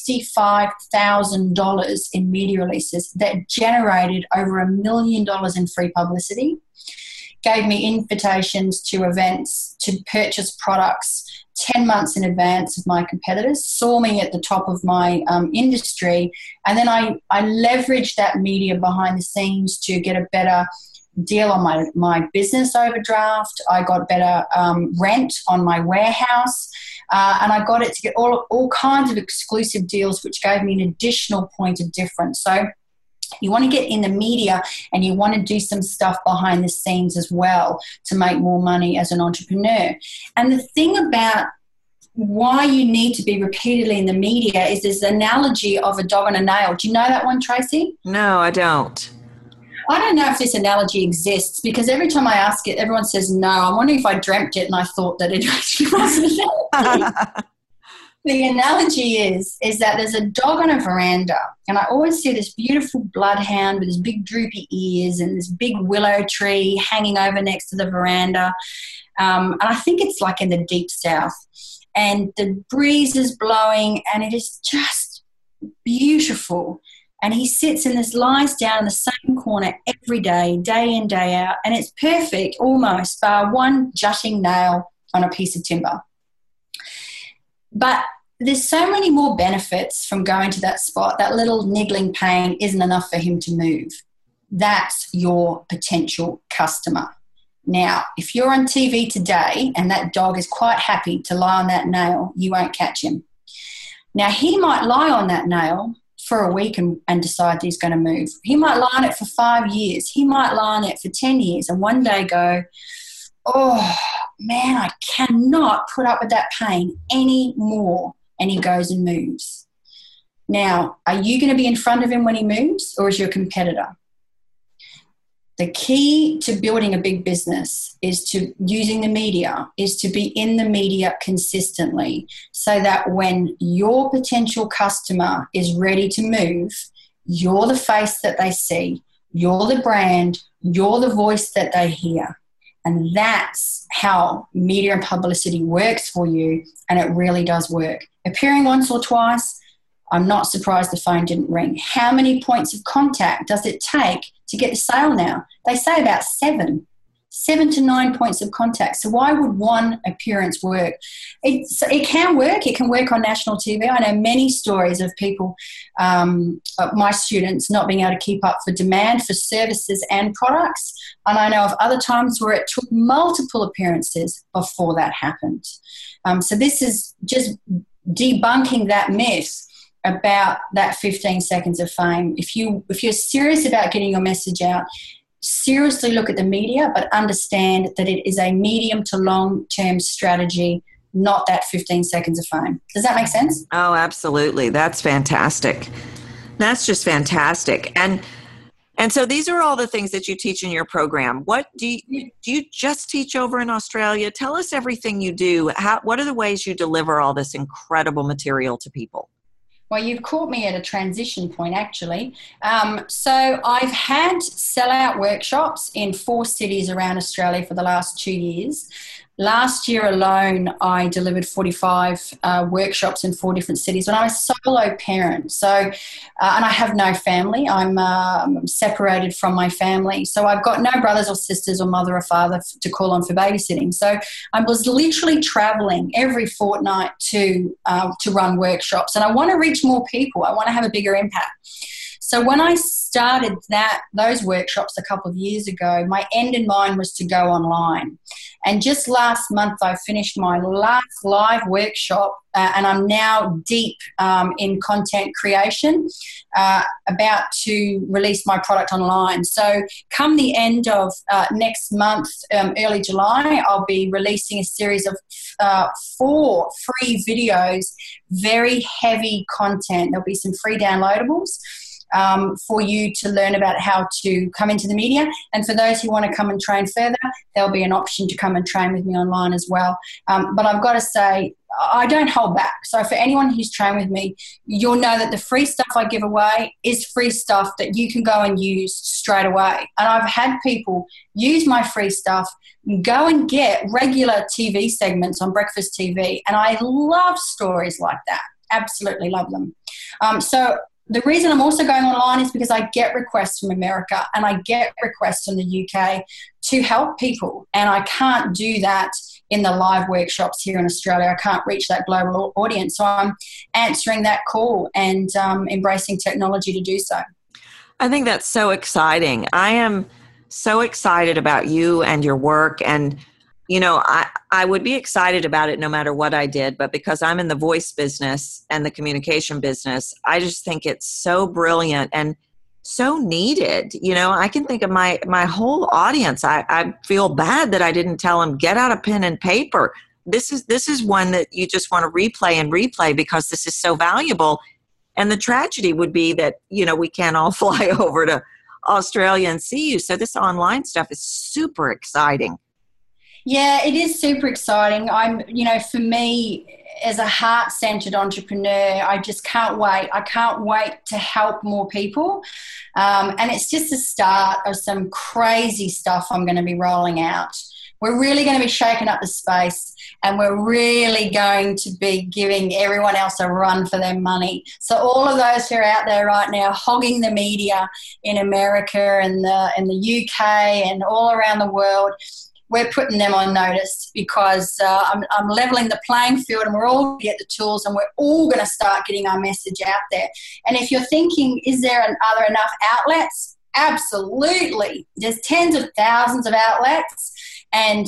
$65,000 in media releases that generated over $1 million in free publicity, gave me invitations to events to purchase products 10 months in advance of my competitors, saw me at the top of my industry, and then I leveraged that media behind the scenes to get a better deal on my business overdraft. I got better rent on my warehouse, and I got it to get all kinds of exclusive deals, which gave me an additional point of difference. So You want to get in the media and you want to do some stuff behind the scenes as well to make more money as an entrepreneur. And the thing about why you need to be repeatedly in the media is this analogy of a dog on a nail. Do you know that one, Tracy? No, I don't. I don't know if this analogy exists because every time I ask it, everyone says no. I'm wondering if I dreamt it and I thought that it actually wasn't. The analogy is that there's a dog on a veranda, and I always see this beautiful bloodhound with his big droopy ears and this big willow tree hanging over next to the veranda. And I think it's like in the deep south. And the breeze is blowing and it is just beautiful. And he sits and this lies down in the same corner every day, day in, day out. And it's perfect almost, bar one jutting nail on a piece of timber. But there's so many more benefits from going to that spot. That little niggling pain isn't enough for him to move. That's your potential customer. Now, if you're on TV today and that dog is quite happy to lie on that nail, you won't catch him. Now, he might lie on that nail for a week and decide that he's going to move. He might lie on it for 5 years. He might lie on it for 10 years and one day go, oh, man, I cannot put up with that pain anymore. And he goes and moves. Now, are you going to be in front of him when he moves, or is your competitor? The key to building a big business is to using the media, is to be in the media consistently so that when your potential customer is ready to move, you're the face that they see, you're the brand, you're the voice that they hear. And that's how media and publicity works for you, and it really does work. Appearing once or twice, I'm not surprised the phone didn't ring. How many points of contact does it take to get the sale now? They say about 7 to 9 points of contact. So why would one appearance work? It can work. It can work on national TV. I know many stories of people, my students, not being able to keep up for demand for services and products. And I know of other times where it took multiple appearances before that happened. So this is just debunking that myth about that 15 seconds of fame. If you're serious about getting your message out, seriously look at the media, but understand that it is a medium to long-term strategy, not that 15 seconds of fame. Does that make sense? Oh, absolutely. That's fantastic. That's just fantastic. And so these are all the things that you teach in your program. What do you just teach over in Australia? Tell us everything you do. What are the ways you deliver all this incredible material to people? Well, you've caught me at a transition point, actually. So I've had sellout workshops in 4 cities around Australia for the last 2 years. Last year alone, I delivered 45 workshops in 4 different cities. And I'm a solo parent, so and I have no family. I'm separated from my family, so I've got no brothers or sisters or mother or father to call on for babysitting. So I was literally traveling every fortnight to run workshops, and I want to reach more people. I want to have a bigger impact. So when I started those workshops a couple of years ago, my end in mind was to go online. And just last month, I finished my last live workshop, and I'm now deep in content creation, about to release my product online. So come the end of next month, early July, I'll be releasing a series of 4 free videos, very heavy content. There'll be some free downloadables for you to learn about how to come into the media. And for those who want to come and train further, there'll be an option to come and train with me online as well. But I've got to say, I don't hold back. So for anyone who's trained with me, you'll know that the free stuff I give away is free stuff that you can go and use straight away. And I've had people use my free stuff, go and get regular TV segments on Breakfast TV. And I love stories like that. Absolutely love them. So the reason I'm also going online is because I get requests from America and I get requests from the UK to help people. And I can't do that in the live workshops here in Australia. I can't reach that global audience. So I'm answering that call and embracing technology to do so. I think that's so exciting. I am so excited about you and your work. And, you know, I would be excited about it no matter what I did, but because I'm in the voice business and the communication business, I just think it's so brilliant. And so needed. You know, I can think of my whole audience. I feel bad that I didn't tell them, get out a pen and paper. This is one that you just want to replay and replay because this is so valuable. And the tragedy would be that, you know, we can't all fly over to Australia and see you. So this online stuff is super exciting. Yeah, it is super exciting. For me, as a heart-centered entrepreneur, I just can't wait. I can't wait to help more people. And it's just the start of some crazy stuff I'm going to be rolling out. We're really going to be shaking up the space, and we're really going to be giving everyone else a run for their money. So all of those who are out there right now hogging the media in America and the UK and all around the world, we're putting them on notice because I'm leveling the playing field, and we're all going to get the tools, and we're all going to start getting our message out there. And if you're thinking, are there enough outlets? Absolutely. There's tens of thousands of outlets. And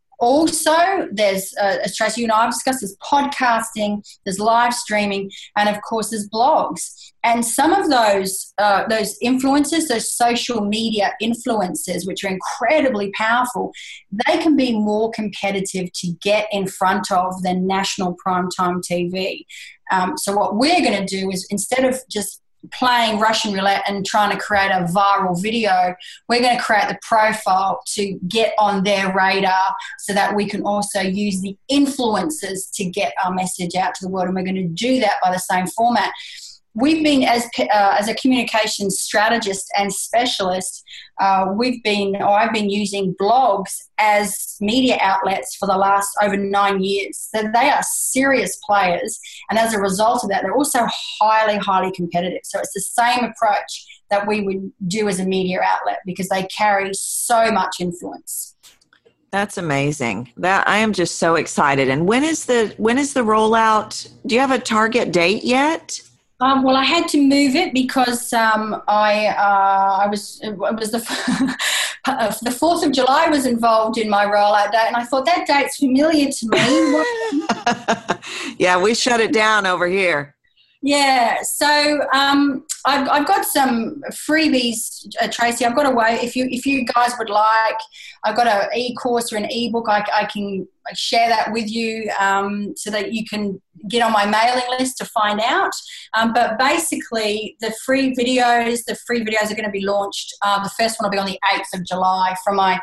also there's, as Tracy and I have discussed, there's podcasting, there's live streaming, and of course there's blogs. And some of those influencers, those social media influencers, which are incredibly powerful, they can be more competitive to get in front of than national primetime TV. So what we're going to do is, instead of just playing Russian roulette and trying to create a viral video, we're going to create the profile to get on their radar so that we can also use the influencers to get our message out to the world. And we're going to do that by the same format. We've been, as a communications strategist and specialist, I've been using blogs as media outlets for the last over 9 years. So they are serious players, and as a result of that, they're also highly, highly competitive. So it's the same approach that we would do as a media outlet because they carry so much influence. That's amazing. That I am just so excited. And when is the rollout? Do you have a target date yet? Well, I had to move it because it was the 4th of July was involved in my rollout date, and I thought that date's familiar to me. Yeah, we shut it down over here. Yeah, so I've got some freebies, Tracy. I've got a way. If you guys would like, I've got an e-course or an e-book. I can share that with you so that you can get on my mailing list to find out. But basically, the free videos are going to be launched. The first one will be on the 8th of July from my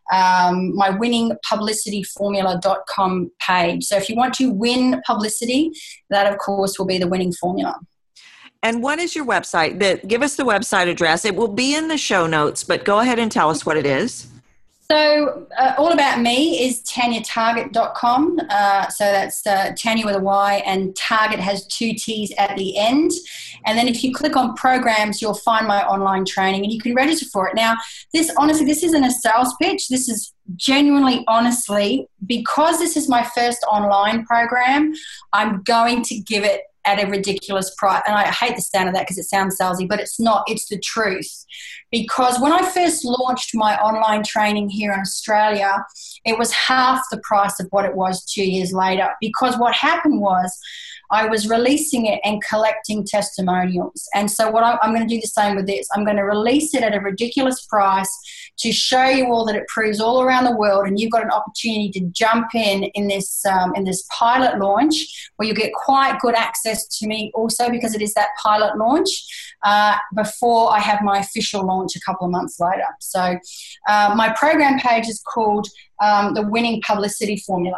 winningpublicityformula.com page. So if you want to win publicity, that of course will be the winning formula. And what is your website? Give us the website address. It will be in the show notes, but go ahead and tell us what it is. So all about me is TanyaTarget.com. So that's Tanya with a Y, and Target has 2 T's at the end. And then if you click on programs, you'll find my online training and you can register for it. Now, this isn't a sales pitch. This is genuinely, honestly, because this is my first online program, I'm going to give it at a ridiculous price. And I hate the sound of that because it sounds salesy, but it's not. It's the truth. Because when I first launched my online training here in Australia, it was half the price of what it was 2 years later. Because what happened was I was releasing it and collecting testimonials. And so what I'm going to do the same with this. I'm going to release it at a ridiculous price to show you all that it proves all around the world, and you've got an opportunity to jump in this pilot launch where you get quite good access to me also because it is that pilot launch before I have my official launch a couple of months later. So my program page is called the Winning Publicity Formula.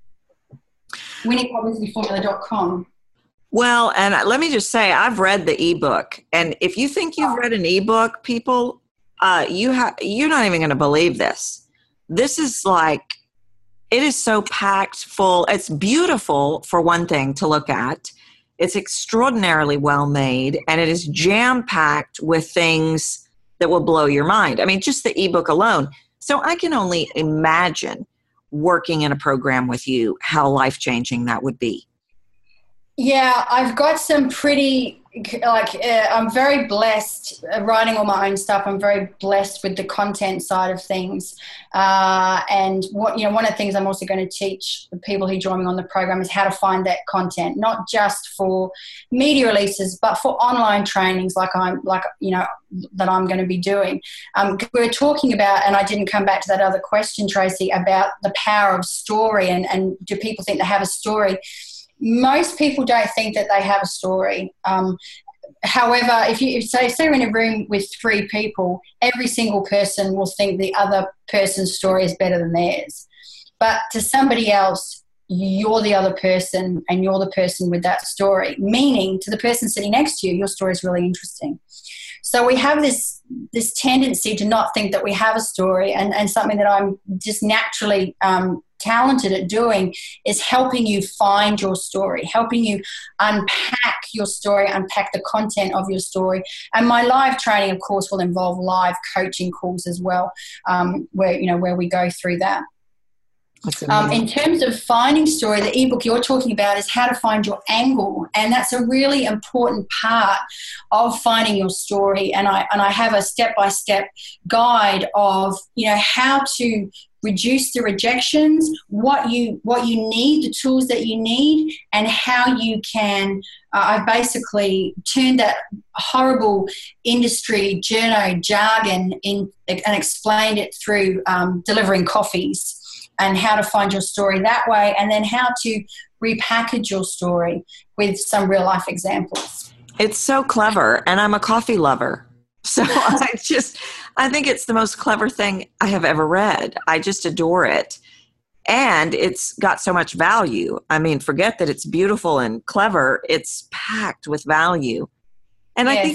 winningpublicityformula.com. Well, and let me just say, I've read the ebook, and if you think you've read an ebook, people, you're not even going to believe this. This is it is so packed full. It's beautiful for one thing to look at. It's extraordinarily well made, and it is jam packed with things that will blow your mind. I mean, just the ebook alone. So I can only imagine working in a program with you, how life-changing that would be. Yeah, I've got some pretty I'm very blessed writing all my own stuff. I'm very blessed with the content side of things. And one of the things I'm also going to teach the people who join me on the program is how to find that content, not just for media releases, but for online trainings that I'm going to be doing. We were talking about, and I didn't come back to that other question, Tracy, about the power of story and do people think they have a story? Most people don't think that they have a story. However, if you're in a room with 3 people, every single person will think the other person's story is better than theirs. But to somebody else, you're the other person and you're the person with that story, meaning to the person sitting next to you, your story is really interesting. So we have this tendency to not think that we have a story, and something that I'm just naturally talented at doing is helping you find your story, helping you unpack your story, unpack the content of your story. And my live training, of course, will involve live coaching calls as well, where we go through that. In terms of finding story, the ebook you're talking about is how to find your angle, and that's a really important part of finding your story. And I have a step-by-step guide of how to reduce the rejections, what you need, the tools that you need, and how you can. I've basically turned that horrible industry jargon in and explained it through delivering coffees, and how to find your story that way, and then how to repackage your story with some real life examples. It's so clever, and I'm a coffee lover. So I think it's the most clever thing I have ever read. I just adore it. And it's got so much value. I mean, forget that it's beautiful and clever. It's packed with value. And I think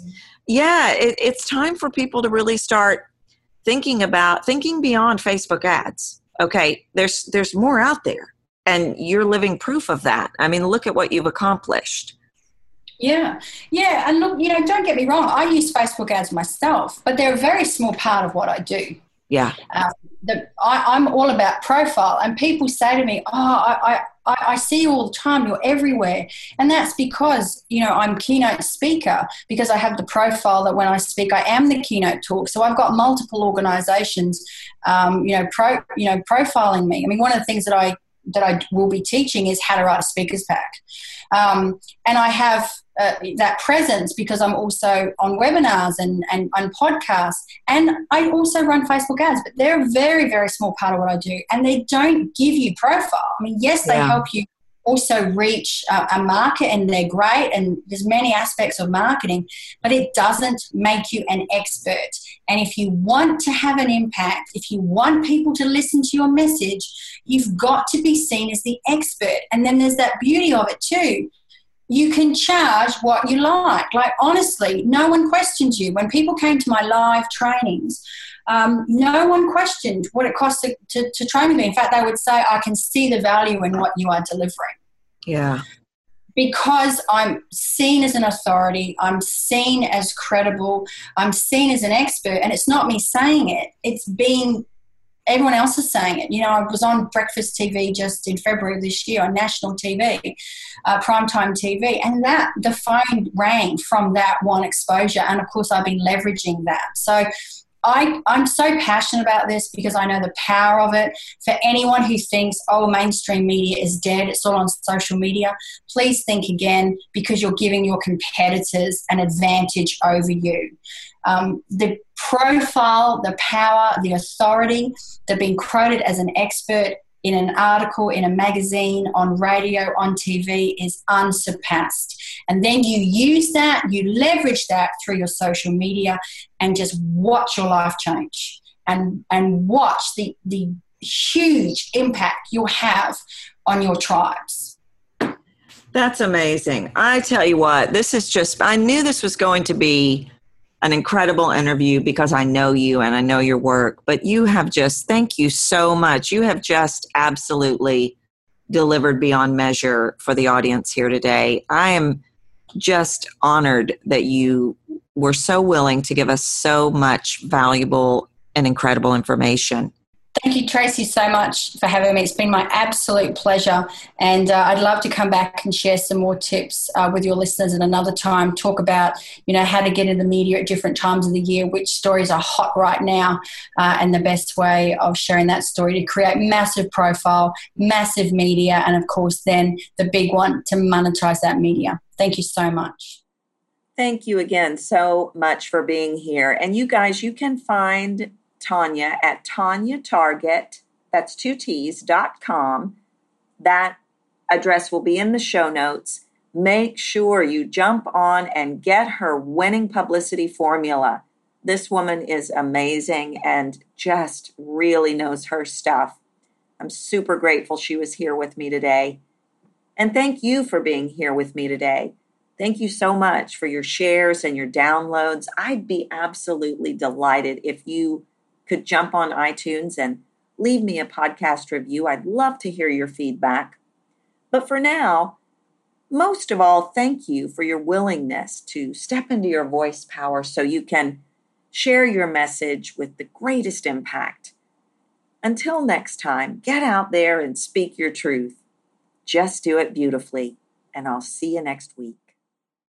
it's time for people to really start thinking beyond Facebook ads. Okay, there's more out there, and you're living proof of that. I mean, look at what you've accomplished. Yeah. And look, don't get me wrong. I use Facebook ads myself, but they're a very small part of what I do. Yeah. I'm all about profile, and people say to me, I see you all the time, you're everywhere. And that's because, I'm keynote speaker, because I have the profile that when I speak, I am the keynote talk. So I've got multiple organizations, profiling me. I mean, one of the things that I will be teaching is how to write a speaker's pack. And I have that presence because I'm also on webinars and on podcasts, and I also run Facebook ads, but they're a very, very small part of what I do, and they don't give you profile. I mean, yes, they help you also reach a market, and they're great, and there's many aspects of marketing, but it doesn't make you an expert. And if you want to have an impact, if you want people to listen to your message, you've got to be seen as the expert. And then there's that beauty of it too. You can charge what you like. Like, honestly, no one questions you. When people came to my live trainings, no one questioned what it cost to train me. In fact, they would say, I can see the value in what you are delivering. Yeah. Because I'm seen as an authority, I'm seen as credible, I'm seen as an expert, and it's not me saying it. It's been everyone else is saying it. I was on breakfast TV just in February of this year on national TV, primetime TV, and the phone rang from that one exposure. And of course, I've been leveraging that. So I'm so passionate about this because I know the power of it. For anyone who thinks, mainstream media is dead, it's all on social media, please think again, because you're giving your competitors an advantage over you. The profile, the power, the authority, they've been quoted as an expert in an article, in a magazine, on radio, on TV is unsurpassed. And then you use that, you leverage that through your social media and just watch your life change and watch the huge impact you'll have on your tribes. That's amazing. I tell you what, I knew this was going to be an incredible interview because I know you and I know your work, but thank you so much. You have just absolutely delivered beyond measure for the audience here today. I am just honored that you were so willing to give us so much valuable and incredible information. Thank you, Tracy, so much for having me. It's been my absolute pleasure. And I'd love to come back and share some more tips with your listeners at another time, talk about, how to get in the media at different times of the year, which stories are hot right now, and the best way of sharing that story to create massive profile, massive media, and of course then the big one, to monetize that media. Thank you so much. Thank you again so much for being here. And you guys, you can find Tanya at Tanya Target, that's 2T's.com. That address will be in the show notes. Make sure you jump on and get her winning publicity formula. This woman is amazing and just really knows her stuff. I'm super grateful she was here with me today. And thank you for being here with me today. Thank you so much for your shares and your downloads. I'd be absolutely delighted if you could jump on iTunes and leave me a podcast review. I'd love to hear your feedback. But for now, most of all, thank you for your willingness to step into your voice power so you can share your message with the greatest impact. Until next time, get out there and speak your truth. Just do it beautifully, and I'll see you next week.